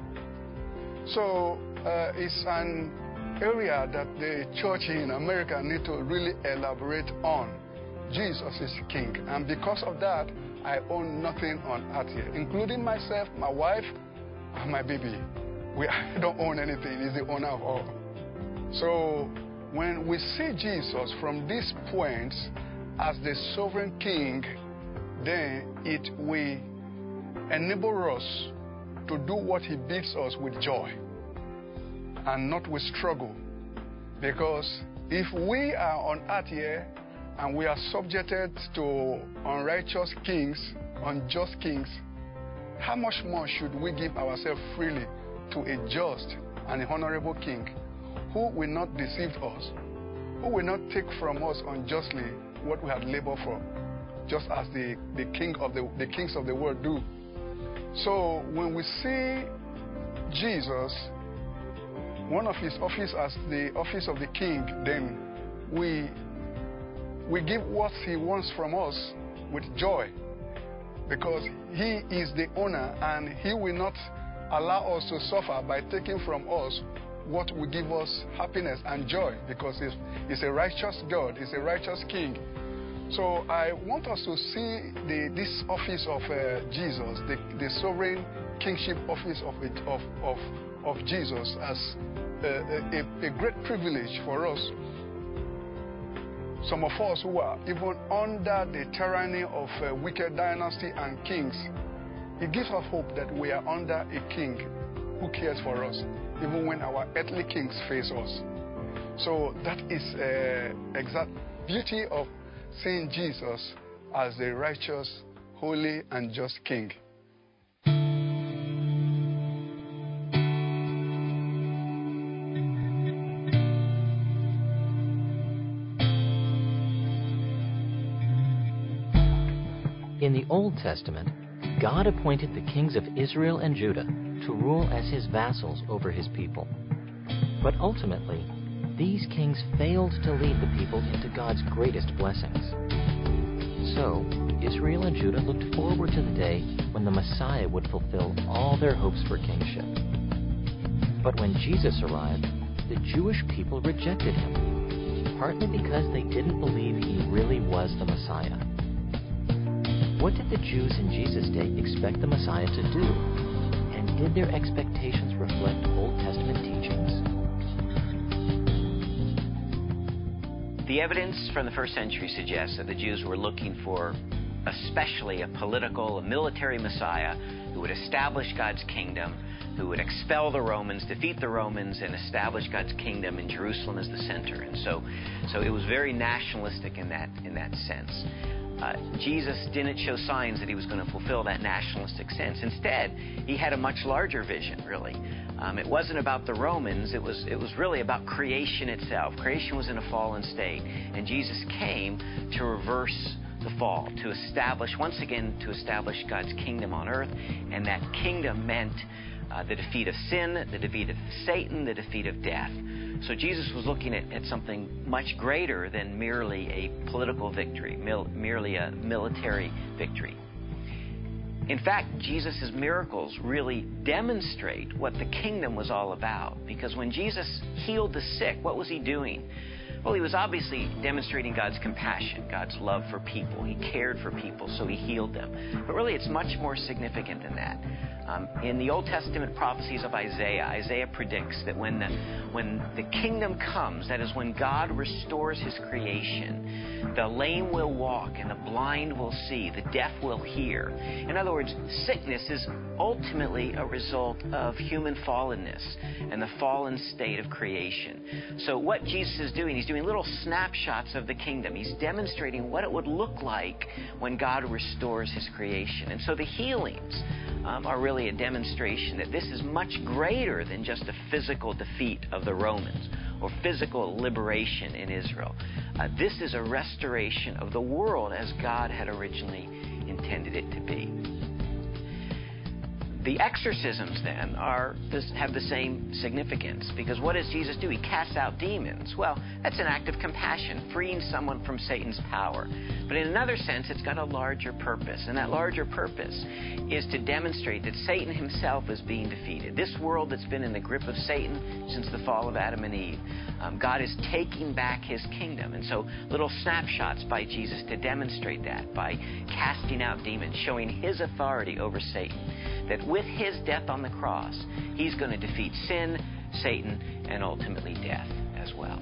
So it's an area that the church in America need to really elaborate on. Jesus is king, and because of that, I own nothing on earth here, including myself, my wife, and my baby. I don't own anything. He's the owner of all. So when we see Jesus from this point as the sovereign king, then it will enable us to do what he bids us with joy and not with struggle. Because if we are on earth here and we are subjected to unrighteous kings, unjust kings, how much more should we give ourselves freely to a just and a honorable king who will not deceive us, who will not take from us unjustly what we have labored for, just as the kings of the world do. So when we see Jesus, one of his office as the office of the king, then we give what he wants from us with joy, because he is the owner and he will not allow us to suffer by taking from us what will give us happiness and joy, because he's a righteous God, he's a righteous king. So I want us to see this office of Jesus, the sovereign kingship office of Jesus, as a great privilege for us. Some of us who are even under the tyranny of a wicked dynasty and kings, it gives us hope that we are under a king who cares for us, even when our earthly kings face us. So that is exact beauty of seeing Jesus as the righteous, holy, and just king. In the Old Testament, God appointed the kings of Israel and Judah to rule as his vassals over his people. But ultimately, these kings failed to lead the people into God's greatest blessings. So, Israel and Judah looked forward to the day when the Messiah would fulfill all their hopes for kingship. But when Jesus arrived, the Jewish people rejected him, partly because they didn't believe he really was the Messiah. What did the Jews in Jesus' day expect the Messiah to do? And did their expectations reflect Old Testament teachings? The evidence from the first century suggests that the Jews were looking for especially a political, a military Messiah who would establish God's kingdom, who would expel the Romans, defeat the Romans, and establish God's kingdom in Jerusalem as the center. And so it was very nationalistic in that sense. Jesus didn't show signs that he was going to fulfill that nationalistic sense. Instead, he had a much larger vision, really. It wasn't about the Romans. It was really about creation itself. Creation was in a fallen state, and Jesus came to reverse the fall, to establish, once again, to establish God's kingdom on earth, and that kingdom meant the defeat of sin, the defeat of Satan, the defeat of death. So Jesus was looking at something much greater than merely a political victory, merely a military victory. In fact, Jesus' miracles really demonstrate what the kingdom was all about. Because when Jesus healed the sick, what was he doing? Well, he was obviously demonstrating God's compassion, God's love for people. He cared for people, so he healed them. But really, it's much more significant than that. In the Old Testament prophecies of Isaiah predicts that when the kingdom comes, that is when God restores his creation, The lame will walk and the blind will see, the deaf will hear. In other words, sickness is ultimately a result of human fallenness and the fallen state of creation. So what Jesus is doing, he's doing little snapshots of the kingdom. He's demonstrating what it would look like when God restores his creation. And so the healings are really a demonstration that this is much greater than just a physical defeat of the Romans or physical liberation in Israel. This is a restoration of the world as God had originally intended it to be. The exorcisms then have the same significance, because what does Jesus do? He casts out demons. Well, that's an act of compassion, freeing someone from Satan's power. But in another sense, it's got a larger purpose, and that larger purpose is to demonstrate that Satan himself is being defeated. This world that's been in the grip of Satan since the fall of Adam and Eve, God is taking back his kingdom. And so little snapshots by Jesus to demonstrate that, by casting out demons, showing his authority over Satan, that with his death on the cross, he's going to defeat sin, Satan, and ultimately death as well.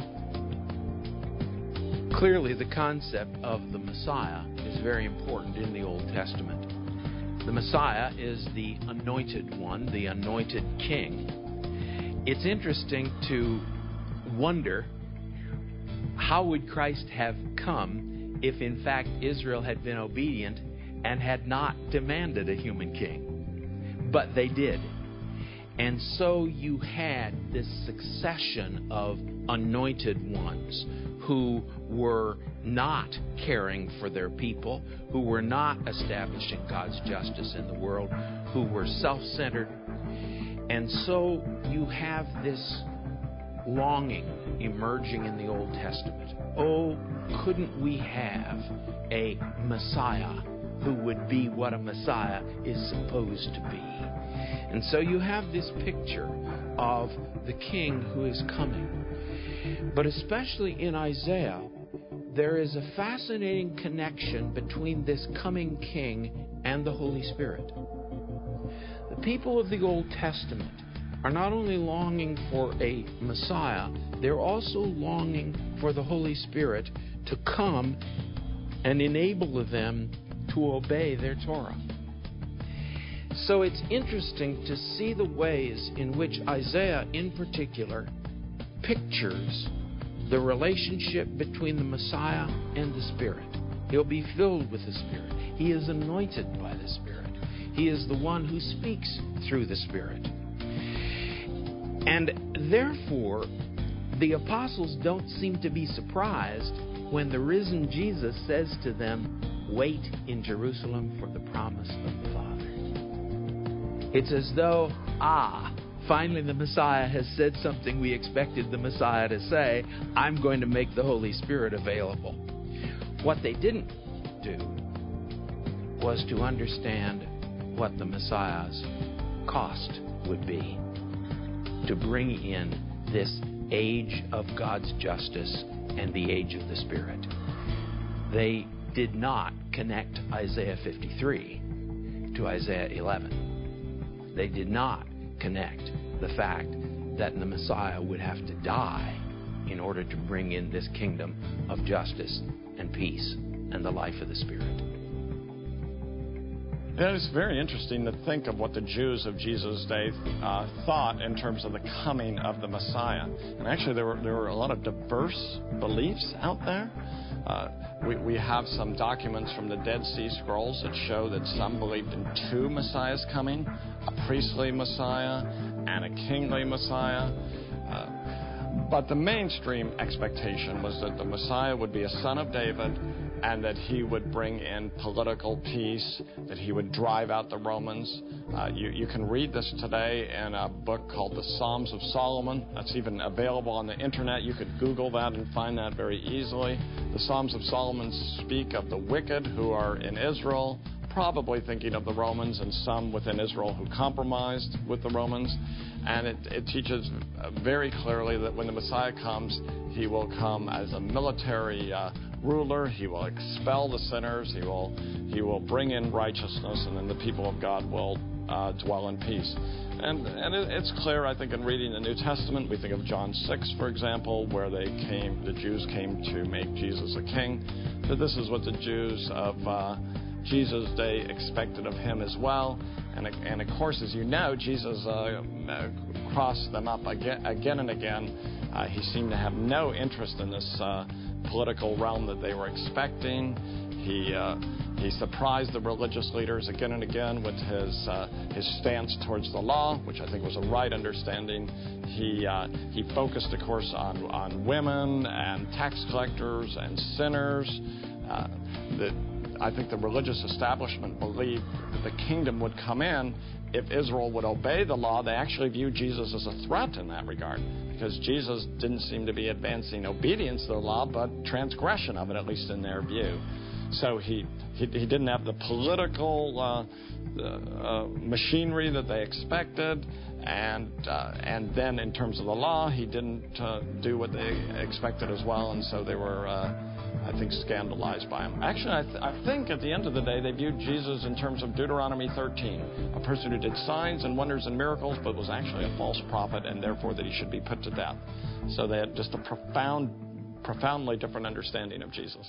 Clearly, the concept of the Messiah is very important in the Old Testament. The Messiah is the anointed one, the anointed king. It's interesting to wonder, how would Christ have come if in fact Israel had been obedient and had not demanded a human king? But they did. And so you had this succession of anointed ones who were not caring for their people, who were not establishing God's justice in the world, who were self-centered. And so you have this longing emerging in the Old Testament. Oh, couldn't we have a Messiah who would be what a Messiah is supposed to be? And so you have this picture of the king who is coming. But especially in Isaiah, there is a fascinating connection between this coming king and the Holy Spirit. The people of the Old Testament are not only longing for a Messiah, they're also longing for the Holy Spirit to come and enable them to obey their Torah. So it's interesting to see the ways in which Isaiah in particular pictures the relationship between the Messiah and the Spirit. He'll be filled with the Spirit. He is anointed by the Spirit. He is the one who speaks through the Spirit. And therefore, the apostles don't seem to be surprised when the risen Jesus says to them, "Wait in Jerusalem for the promise of the Father." It's as though, finally the Messiah has said something we expected the Messiah to say. I'm going to make the Holy Spirit available. What they didn't do was to understand what the Messiah's cost would be to bring in this age of God's justice and the age of the Spirit. They did not connect Isaiah 53 to Isaiah 11. They did not connect the fact that the Messiah would have to die in order to bring in this kingdom of justice and peace and the life of the Spirit. Yeah, it's very interesting to think of what the Jews of Jesus' day thought in terms of the coming of the Messiah. And actually, there were a lot of diverse beliefs out there. We have some documents from the Dead Sea Scrolls that show that some believed in two Messiahs coming, a priestly Messiah and a kingly Messiah. But the mainstream expectation was that the Messiah would be a son of David and that he would bring in political peace, that he would drive out the Romans. You can read this today in a book called the Psalms of Solomon. That's even available on the internet. You could Google that and find that very easily. The Psalms of Solomon speak of the wicked who are in Israel, probably thinking of the Romans and some within Israel who compromised with the Romans. And it teaches very clearly that when the Messiah comes, he will come as a military ruler. He will expel the sinners. He will bring in righteousness, and then the people of God will dwell in peace. And it's clear, I think, in reading the New Testament. We think of John 6, for example, where the Jews came to make Jesus a king. that this is what the Jews of Jesus' day expected of him as well. And of course, as you know, Jesus crossed them up again and again. He seemed to have no interest in this political realm that they were expecting. He surprised the religious leaders again and again with his stance towards the law, which I think was a right understanding. He focused, of course, on women and tax collectors and sinners. I think the religious establishment believed that the kingdom would come in if Israel would obey the law. They actually viewed Jesus as a threat in that regard, because Jesus didn't seem to be advancing obedience to the law, but transgression of it, at least in their view. So he didn't have the political machinery that they expected, and then in terms of the law, he didn't do what they expected as well, and so they were, I think, scandalized by him. Actually, I think at the end of the day, they viewed Jesus in terms of Deuteronomy 13, a person who did signs and wonders and miracles, but was actually a false prophet, and therefore that he should be put to death. So they had just a profoundly different understanding of Jesus.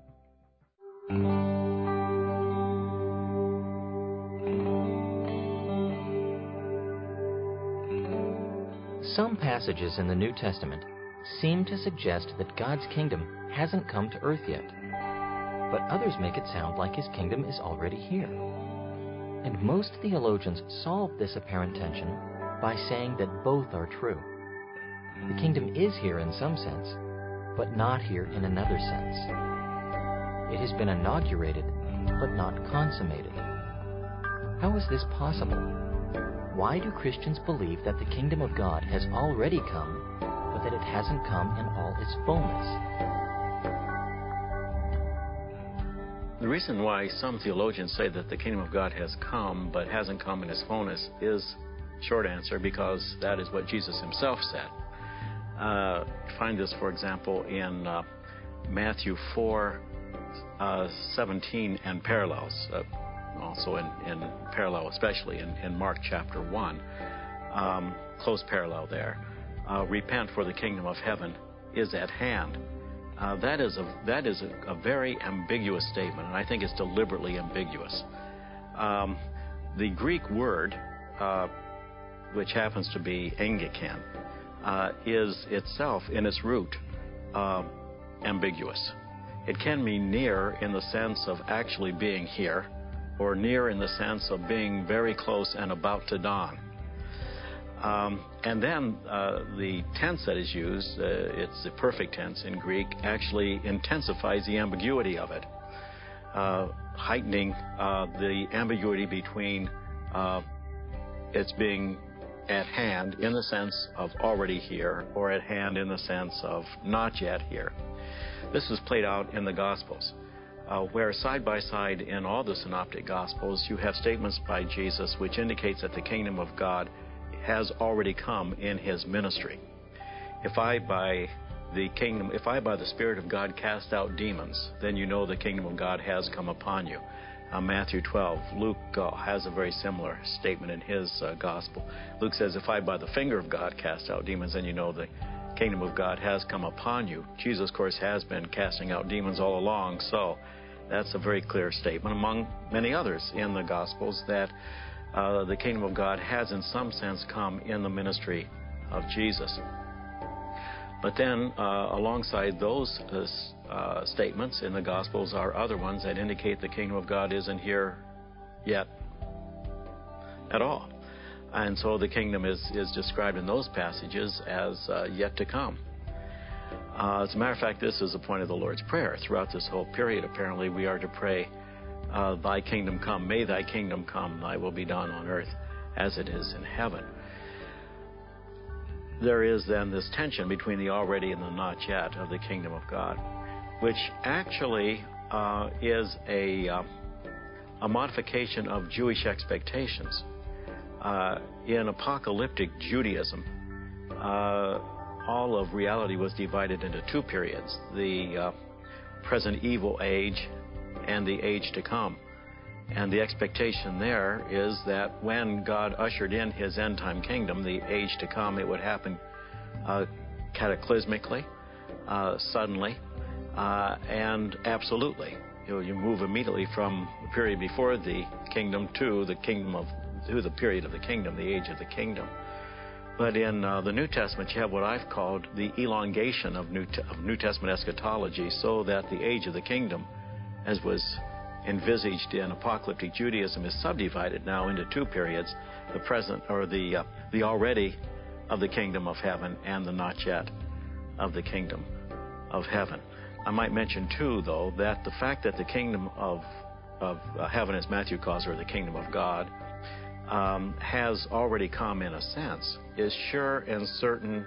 Some passages in the New Testament seem to suggest that God's kingdom hasn't come to earth yet, but others make it sound like his kingdom is already here. And most theologians solve this apparent tension by saying that both are true. The kingdom is here in some sense, but not here in another sense. It has been inaugurated, but not consummated. How is this possible? Why do Christians believe that the kingdom of God has already come, but that it hasn't come in all its fullness? The reason why some theologians say that the kingdom of God has come, but hasn't come in its fullness is, short answer, because that is what Jesus himself said. Find this, for example, in Matthew 4:17 and parallels. Also in parallel, especially in Mark chapter 1, close parallel there. Repent, for the kingdom of heaven is at hand. That is a very ambiguous statement, and I think it's deliberately ambiguous. The Greek word, which happens to be engekan, is itself in its root ambiguous. It can mean near in the sense of actually being here, or near in the sense of being very close and about to dawn. And then the tense that is used, it's the perfect tense in Greek, actually intensifies the ambiguity of it, heightening the ambiguity between its being at hand in the sense of already here, or at hand in the sense of not yet here. This is played out in the Gospels, where side by side in all the synoptic Gospels you have statements by Jesus which indicates that the kingdom of God has already come in his ministry. If I by the Spirit of God cast out demons, then you know the kingdom of God has come upon you. Matthew 12. Luke has a very similar statement in his gospel. Luke says, if I by the finger of God cast out demons, then you know the kingdom of God has come upon you. Jesus, of course, has been casting out demons all along, so that's a very clear statement among many others in the Gospels that the kingdom of God has in some sense come in the ministry of Jesus. But then alongside those statements in the Gospels are other ones that indicate the kingdom of God isn't here yet at all. And so the kingdom is described in those passages as yet to come. As a matter of fact, this is the point of the Lord's Prayer. Throughout this whole period, apparently, we are to pray, thy kingdom come, may thy kingdom come, thy will be done on earth as it is in heaven. There is then this tension between the already and the not yet of the kingdom of God, which actually is a modification of Jewish expectations. In apocalyptic Judaism, all of reality was divided into two periods, the present evil age and the age to come. And the expectation there is that when God ushered in his end-time kingdom, the age to come, it would happen cataclysmically, suddenly, And absolutely, you move immediately from the period before the kingdom to the period of the kingdom, the age of the kingdom. But in the New Testament, you have what I've called the elongation of New Testament eschatology, so that the age of the kingdom, as was envisaged in apocalyptic Judaism, is subdivided now into two periods: the present, or the already of the kingdom of heaven, and the not yet of the kingdom of heaven. I might mention too, though, that the fact that the kingdom of heaven, as Matthew calls it, or the kingdom of God, has already come in a sense, is sure and certain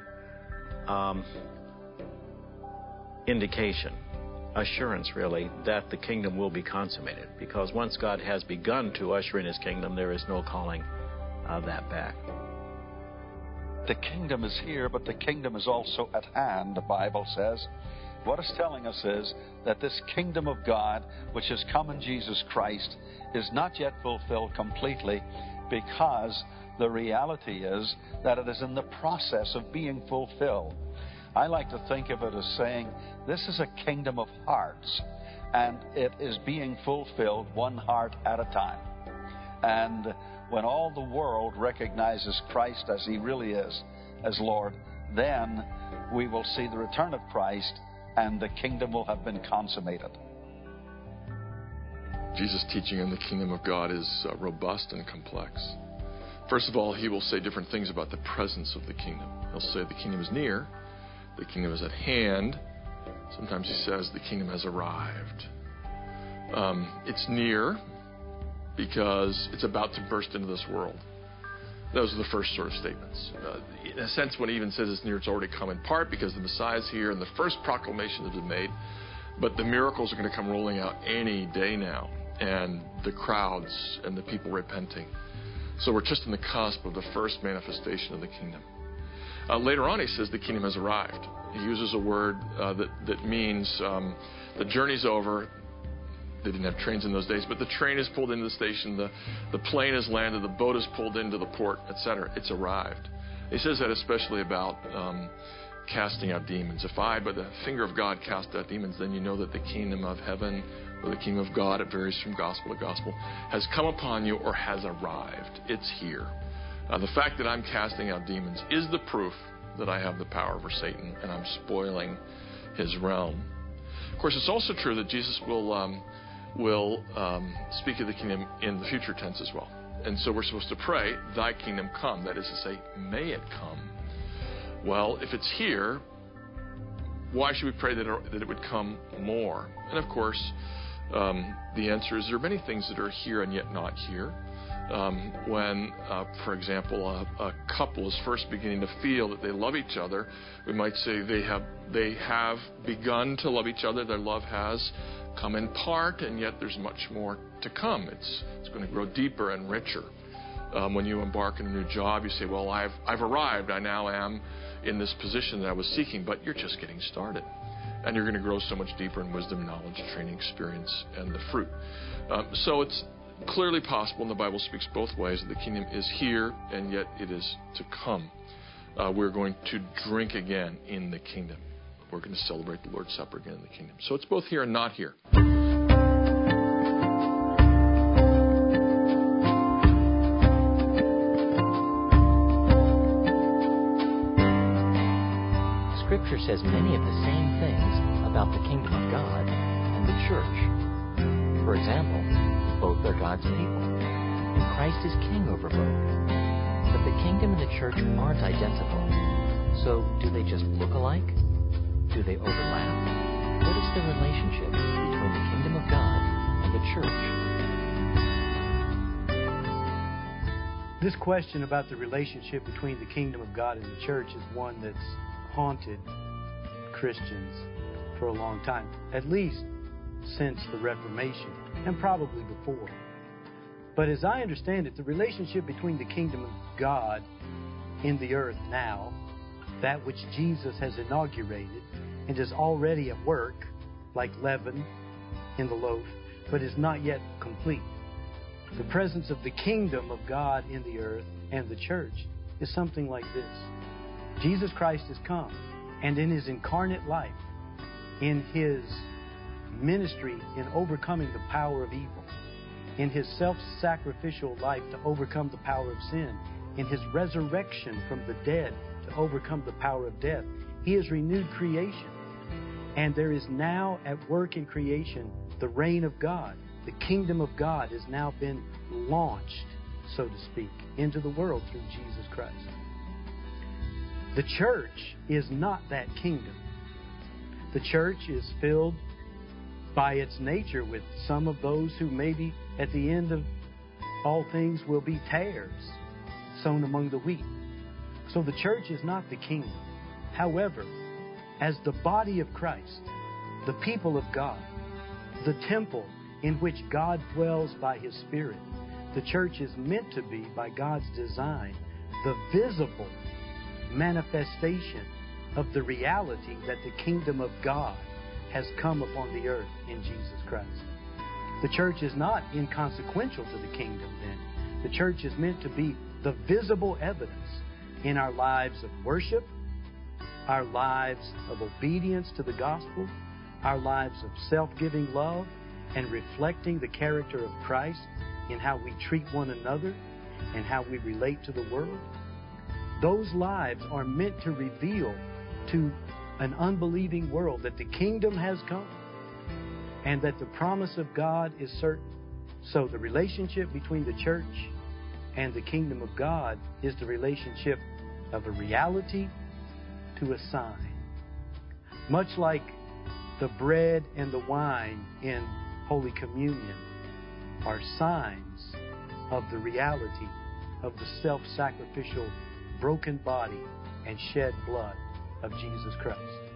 indication, assurance really, that the kingdom will be consummated. Because once God has begun to usher in his kingdom, there is no calling that back. The kingdom is here, but the kingdom is also at hand, the Bible says. What it's telling us is that this kingdom of God, which has come in Jesus Christ, is not yet fulfilled completely, because the reality is that it is in the process of being fulfilled. I like to think of it as saying, this is a kingdom of hearts, and it is being fulfilled one heart at a time. And when all the world recognizes Christ as he really is, as Lord, then we will see the return of Christ, and the kingdom will have been consummated. Jesus' teaching on the kingdom of God is robust and complex. First of all, he will say different things about the presence of the kingdom. He'll say the kingdom is near, the kingdom is at hand. Sometimes he says the kingdom has arrived. It's near because it's about to burst into this world. Those are the first sort of statements. In a sense, when he even says it's near, it's already come in part because the Messiah is here and the first proclamation has been made. But the miracles are going to come rolling out any day now, and the crowds and the people repenting. So we're just in the cusp of the first manifestation of the kingdom. Later on, he says the kingdom has arrived. He uses a word that means the journey's over. They didn't have trains in those days, but the train is pulled into the station, the plane has landed, the boat is pulled into the port, etc. It's arrived. He says that especially about casting out demons. If I, by the finger of God, cast out demons, then you know that the kingdom of heaven, or the kingdom of God, it varies from gospel to gospel, has come upon you or has arrived. It's here. The fact that I'm casting out demons is the proof that I have the power over Satan and I'm spoiling his realm. Of course, it's also true that Jesus will speak of the kingdom in the future tense as well. And so we're supposed to pray, thy kingdom come. That is to say, may it come. Well, if it's here, why should we pray that it would come more? And of course, the answer is there are many things that are here and yet not here. When, for example, a couple is first beginning to feel that they love each other, we might say they have begun to love each other. Their love has come in part, and yet there's much more to come. It's going to grow deeper and richer. When you embark on a new job, you say, well, I've arrived. I now am in this position that I was seeking, but you're just getting started. And you're going to grow so much deeper in wisdom, knowledge, training, experience, and the fruit. So it's clearly possible, and the Bible speaks both ways, that the kingdom is here, and yet it is to come. We're going to drink again in the kingdom. We're going to celebrate the Lord's Supper again in the kingdom. So it's both here and not here. Scripture says many of the same things about the kingdom of God and the church. For example, both are God's people, and Christ is king over both. But the kingdom and the church aren't identical. So do they just look alike? Do they overlap? What is the relationship between the kingdom of God and the church? This question about the relationship between the kingdom of God and the church is one that's haunted Christians for a long time, at least since the Reformation, and probably before. But as I understand it, the relationship between the kingdom of God in the earth now, that which Jesus has inaugurated and is already at work, like leaven in the loaf, but is not yet complete. The presence of the kingdom of God in the earth and the church is something like this. Jesus Christ has come, and in his incarnate life, in His ministry in overcoming the power of evil, in His self-sacrificial life to overcome the power of sin, in His resurrection from the dead to overcome the power of death. He has renewed creation. And there is now at work in creation the reign of God. The kingdom of God has now been launched, so to speak, into the world through Jesus Christ. The church is not that kingdom. The church is filled by its nature with some of those who maybe at the end of all things will be tares sown among the wheat. So the church is not the kingdom. However, as the body of Christ, the people of God, the temple in which God dwells by His Spirit, the church is meant to be, by God's design, the visible manifestation of the reality that the kingdom of God has come upon the earth in Jesus Christ. The church is not inconsequential to the kingdom then. The church is meant to be the visible evidence in our lives of worship, our lives of obedience to the gospel, our lives of self-giving love, and reflecting the character of Christ in how we treat one another and how we relate to the world. Those lives are meant to reveal to an unbelieving world that the kingdom has come and that the promise of God is certain. So the relationship between the church and the kingdom of God is the relationship of a reality to a sign. Much like the bread and the wine in Holy Communion are signs of the reality of the self-sacrificial broken body and shed blood of Jesus Christ.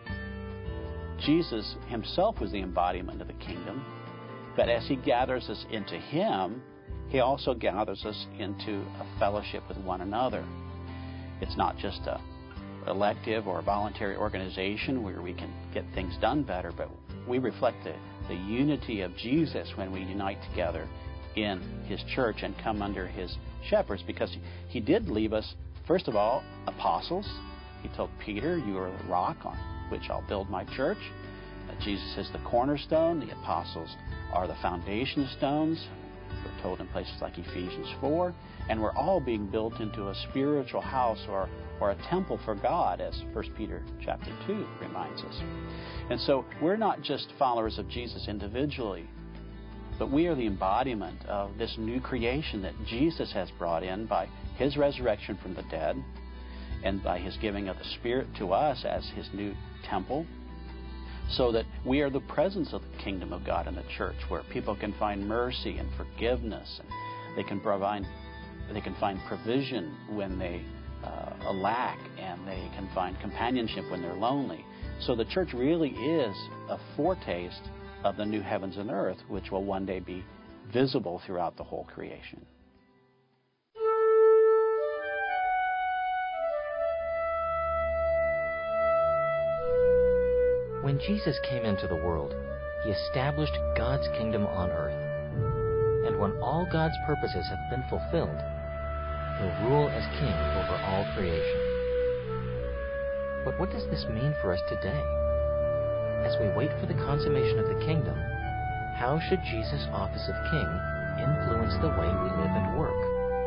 Jesus Himself was the embodiment of the kingdom, but as He gathers us into Him, He also gathers us into a fellowship with one another. It's not just a elective or voluntary organization where we can get things done better, but we reflect the unity of Jesus when we unite together in His church and come under His shepherds, because He did leave us, first of all, apostles. He told Peter, "You are the rock on which I'll build my church." Jesus is the cornerstone. The apostles are the foundation stones. We're told in places like Ephesians 4. And we're all being built into a spiritual house or a temple for God, as 1 Peter chapter 2 reminds us. And so we're not just followers of Jesus individually, but we are the embodiment of this new creation that Jesus has brought in by His resurrection from the dead and by His giving of the Spirit to us as His new temple, so that we are the presence of the kingdom of God in the church, where people can find mercy and forgiveness, and they can find provision when they lack, and they can find companionship when they're lonely. So the church really is a foretaste of the new heavens and earth, which will one day be visible throughout the whole creation. When Jesus came into the world, He established God's kingdom on earth. And when all God's purposes have been fulfilled, He'll rule as king over all creation. But what does this mean for us today? As we wait for the consummation of the kingdom, how should Jesus' office of king influence the way we live and work?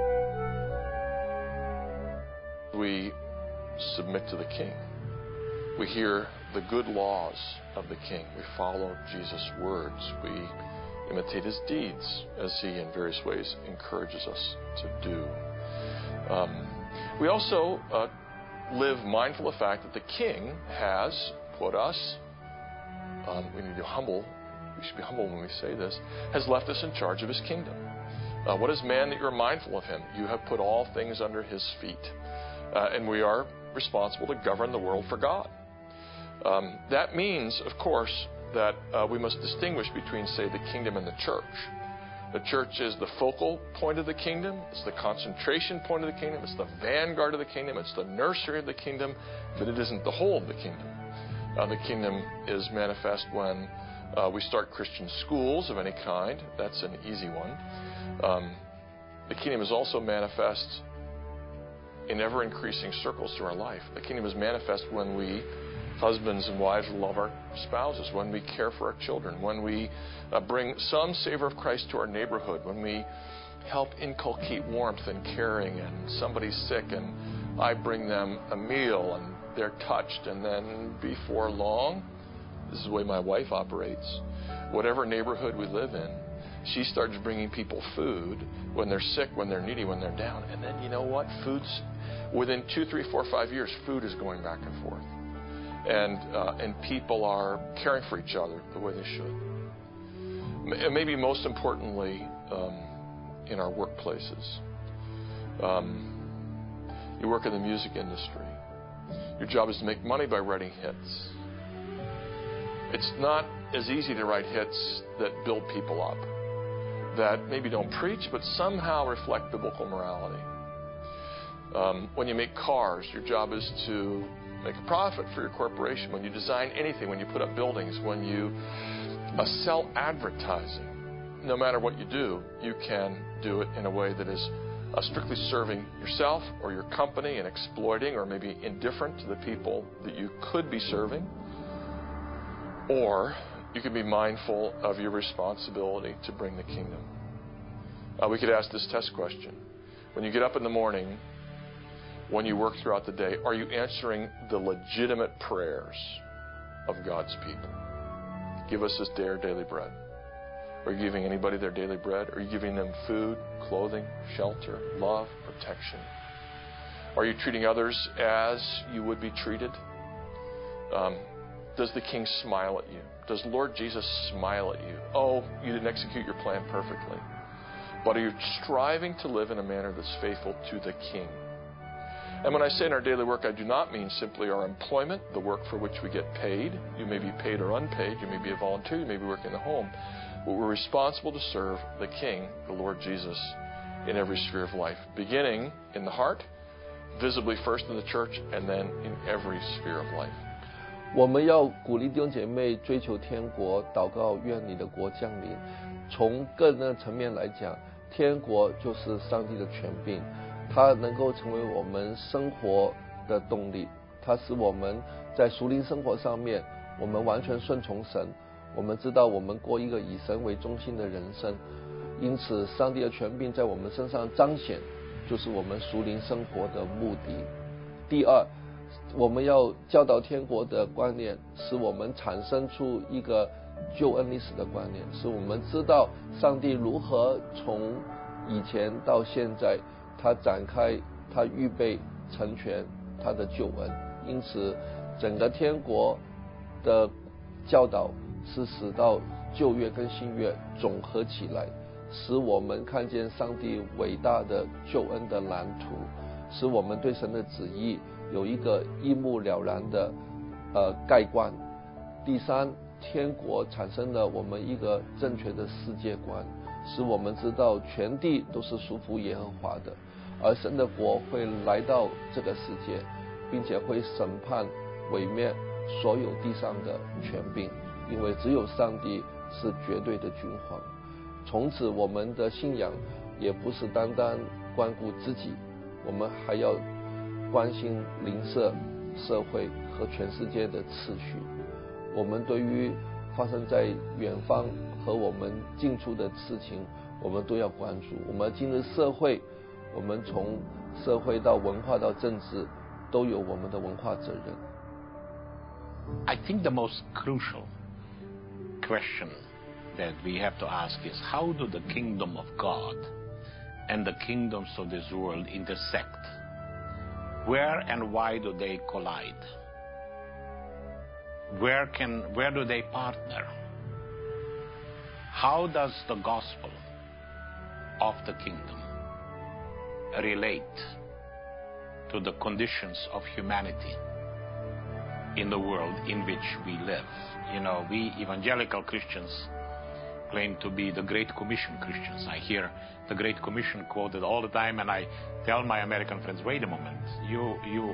We submit to the king. We hear the good laws of the king. We follow Jesus' words. We imitate His deeds, as He in various ways encourages us to do. We also live mindful of the fact that the king has put us, we need to be humble, we should be humble when we say this, has left us in charge of His kingdom. What is man that you're mindful of him? You have put all things under His feet. And we are responsible to govern the world for God. That means, of course, that we must distinguish between, say, the kingdom and the church. The church is the focal point of the kingdom. It's the concentration point of the kingdom. It's the vanguard of the kingdom. It's the nursery of the kingdom. But it isn't the whole of the kingdom. The kingdom is manifest when we start Christian schools of any kind. That's an easy one. The kingdom is also manifest in ever-increasing circles through our life. The kingdom is manifest when we Husbands and wives love our spouses, when we care for our children, when we bring some savor of Christ to our neighborhood, when we help inculcate warmth and caring, and somebody's sick and I bring them a meal and they're touched, and then before long, this is the way my wife operates, whatever neighborhood we live in, she starts bringing people food when they're sick, when they're needy, when they're down. And then you know what? Food's, within 2, 3, 4, 5 years, food is going back and forth. And people are caring for each other the way they should. And maybe most importantly, in our workplaces. You work in the music industry. Your job is to make money by writing hits. It's not as easy to write hits that build people up, that maybe don't preach, but somehow reflect biblical morality. When you make cars, your job is to make a profit for your corporation. When you design anything, when you put up buildings, when you sell advertising, no matter what you do, you can do it in a way that is strictly serving yourself or your company and exploiting or maybe indifferent to the people that you could be serving. Or you can be mindful of your responsibility to bring the kingdom. We could ask this test question. When you get up in the morning, when you work throughout the day, are you answering the legitimate prayers of God's people? Give us this day our daily bread. Are you giving anybody their daily bread? Are you giving them food, clothing, shelter, love, protection? Are you treating others as you would be treated? Does the King smile at you? Does Lord Jesus smile at you? Oh, you didn't execute your plan perfectly. But are you striving to live in a manner that's faithful to the King? And when I say in our daily work, I do not mean simply our employment, the work for which we get paid. You may be paid or unpaid. You may be a volunteer. You may be working in the home. But we're responsible to serve the King, the Lord Jesus, in every sphere of life, beginning in the heart, visibly first in the church, and then in every sphere of life. 我们要鼓励弟兄姐妹追求天国，祷告愿你的国降临。从个人的层面来讲，天国就是上帝的权柄，它能够成为我们生活的动力，它使我们在属灵生活上面，我们完全顺从神。我们知道我们过一个以神为中心的人生，因此上帝的权柄在我们身上彰显，就是我们属灵生活的目的。第二，我们要教导天国的观念，使我们产生出一个救恩历史的观念，使我们知道上帝如何从以前到现在，他展开，他预备成全他的救恩。因此整个天国的教导是使到旧约跟新约总合起来，使我们看见上帝伟大的救恩的蓝图，使我们对神的旨意有一个一目了然的概观。第三，天国产生了我们一个正确的世界观，使我们知道全地都是属乎耶和华的，而神的国会来到这个世界，并且会审判毁灭所有地上的权柄，因为只有上帝是绝对的君皇。从此我们的信仰也不是单单关顾自己，我们还要关心邻舍、社会和全世界的次序。我们对于发生在远方和我们近处的事情，我们都要关注。我们进入社会，我们从社会到文化到政治，都有我们的文化责任。 I think the most crucial question that we have to ask is, how do the kingdom of God and the kingdoms of this world intersect? Where and why do they collide? Where do they partner? How does the gospel of the kingdom relate to the conditions of humanity in the world in which we live? You know, we evangelical Christians claim to be the Great Commission Christians. I hear the Great Commission quoted all the time, and I tell my American friends, wait a moment, you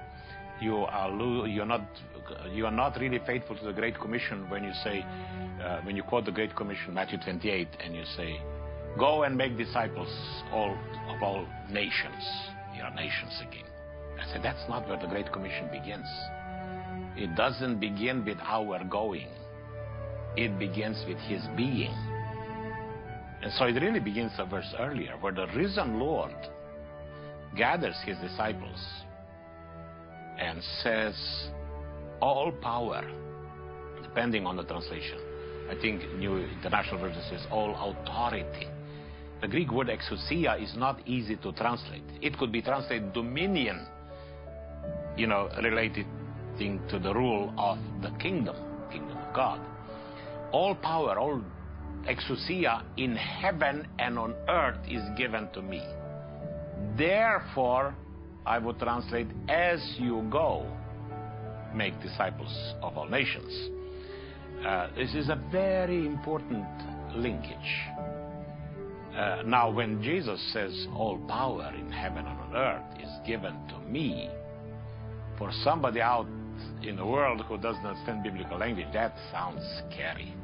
are not really faithful to the Great Commission when you say, when you quote the Great Commission, Matthew 28, and you say, go and make disciples of all nations, nations again. I said, that's not where the Great Commission begins. It doesn't begin with our going. It begins with his being. And so it really begins a verse earlier, where the risen Lord gathers his disciples and says, all power, depending on the translation. I think New International Version says all authority. The Greek word exousia is not easy to translate. It could be translated dominion, related to the rule of the kingdom of God. All power, all exousia in heaven and on earth is given to me. Therefore, I would translate, as you go, make disciples of all nations. This is a very important linkage. Now, when Jesus says all power in heaven and on earth is given to me, for somebody out in the world who doesn't understand biblical language, that sounds scary.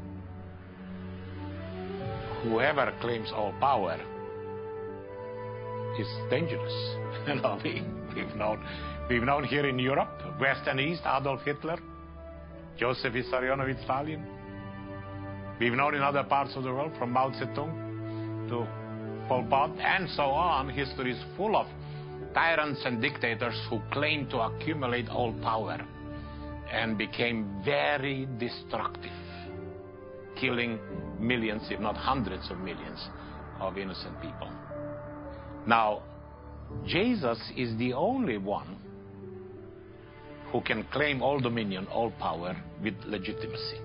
Whoever claims all power is dangerous. We've known here in Europe, West and East, Adolf Hitler, Joseph Vissarionovich Stalin. We've known in other parts of the world, from Mao Zedong to Pol Pot, and so on. History is full of tyrants and dictators who claim to accumulate all power and became very destructive, killing millions, if not hundreds of millions, of innocent people. Now, Jesus is the only one who can claim all dominion, all power with legitimacy.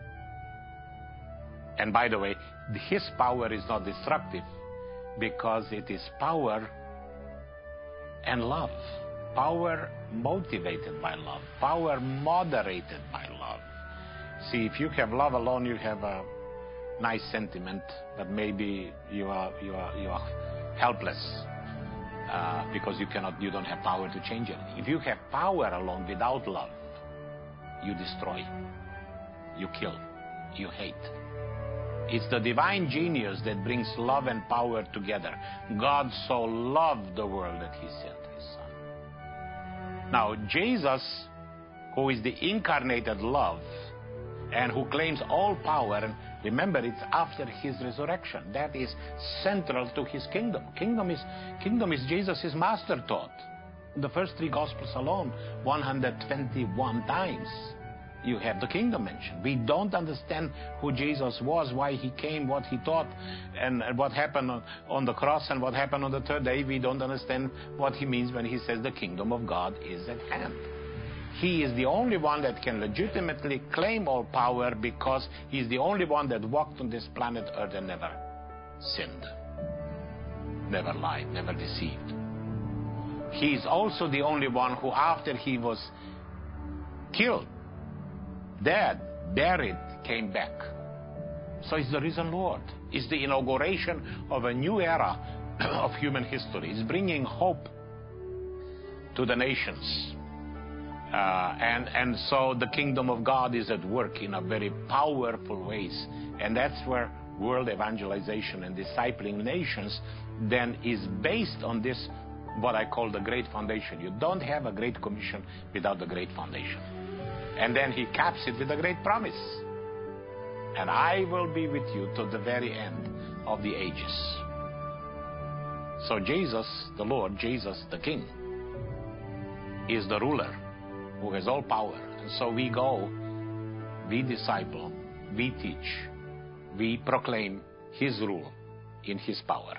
And by the way, his power is not destructive because it is power and love. Power motivated by love. Power moderated by love. See, if you have love alone, you have a nice sentiment, but maybe you are helpless because you don't have power to change it. If you have power alone without love, you destroy, you kill, you hate. It's the divine genius that brings love and power together. God so loved the world that he sent his son. Now, Jesus, who is the incarnated love and who claims all power, and remember, it's after his resurrection. That is central to his kingdom. Kingdom is Jesus' master thought. In the first three Gospels alone, 121 times, you have the kingdom mentioned. We don't understand who Jesus was, why he came, what he taught, and what happened on the cross and what happened on the third day. We don't understand what he means when he says the kingdom of God is at hand. He is the only one that can legitimately claim all power because he's the only one that walked on this planet Earth and never sinned, never lied, never deceived. He is also the only one who, after he was killed, dead, buried, came back. So it's the risen Lord. It's the inauguration of a new era of human history. It's bringing hope to the nations. And so the kingdom of God is at work in a very powerful ways. And that's where world evangelization and discipling nations then is based on this, what I call the Great Foundation. You don't have a Great Commission without the Great Foundation. And then he caps it with a great promise. And I will be with you to the very end of the ages. So Jesus, the Lord, Jesus, the King, is the ruler who has all power. And so we go, we disciple, we teach, we proclaim his rule in his power.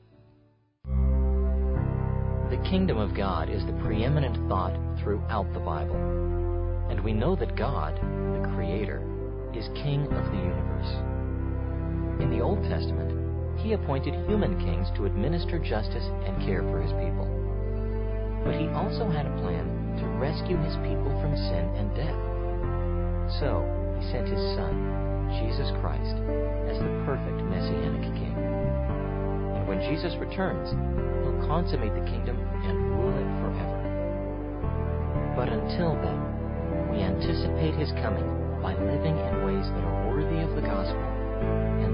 The kingdom of God is the preeminent thought throughout the Bible. And we know that God, the Creator, is King of the universe. In the Old Testament, he appointed human kings to administer justice and care for his people. But he also had a plan to rescue his people from sin and death. So, he sent his Son, Jesus Christ, as the perfect Messianic King. And when Jesus returns, he'll consummate the kingdom and rule it forever. But until then, we anticipate his coming by living in ways that are worthy of the gospel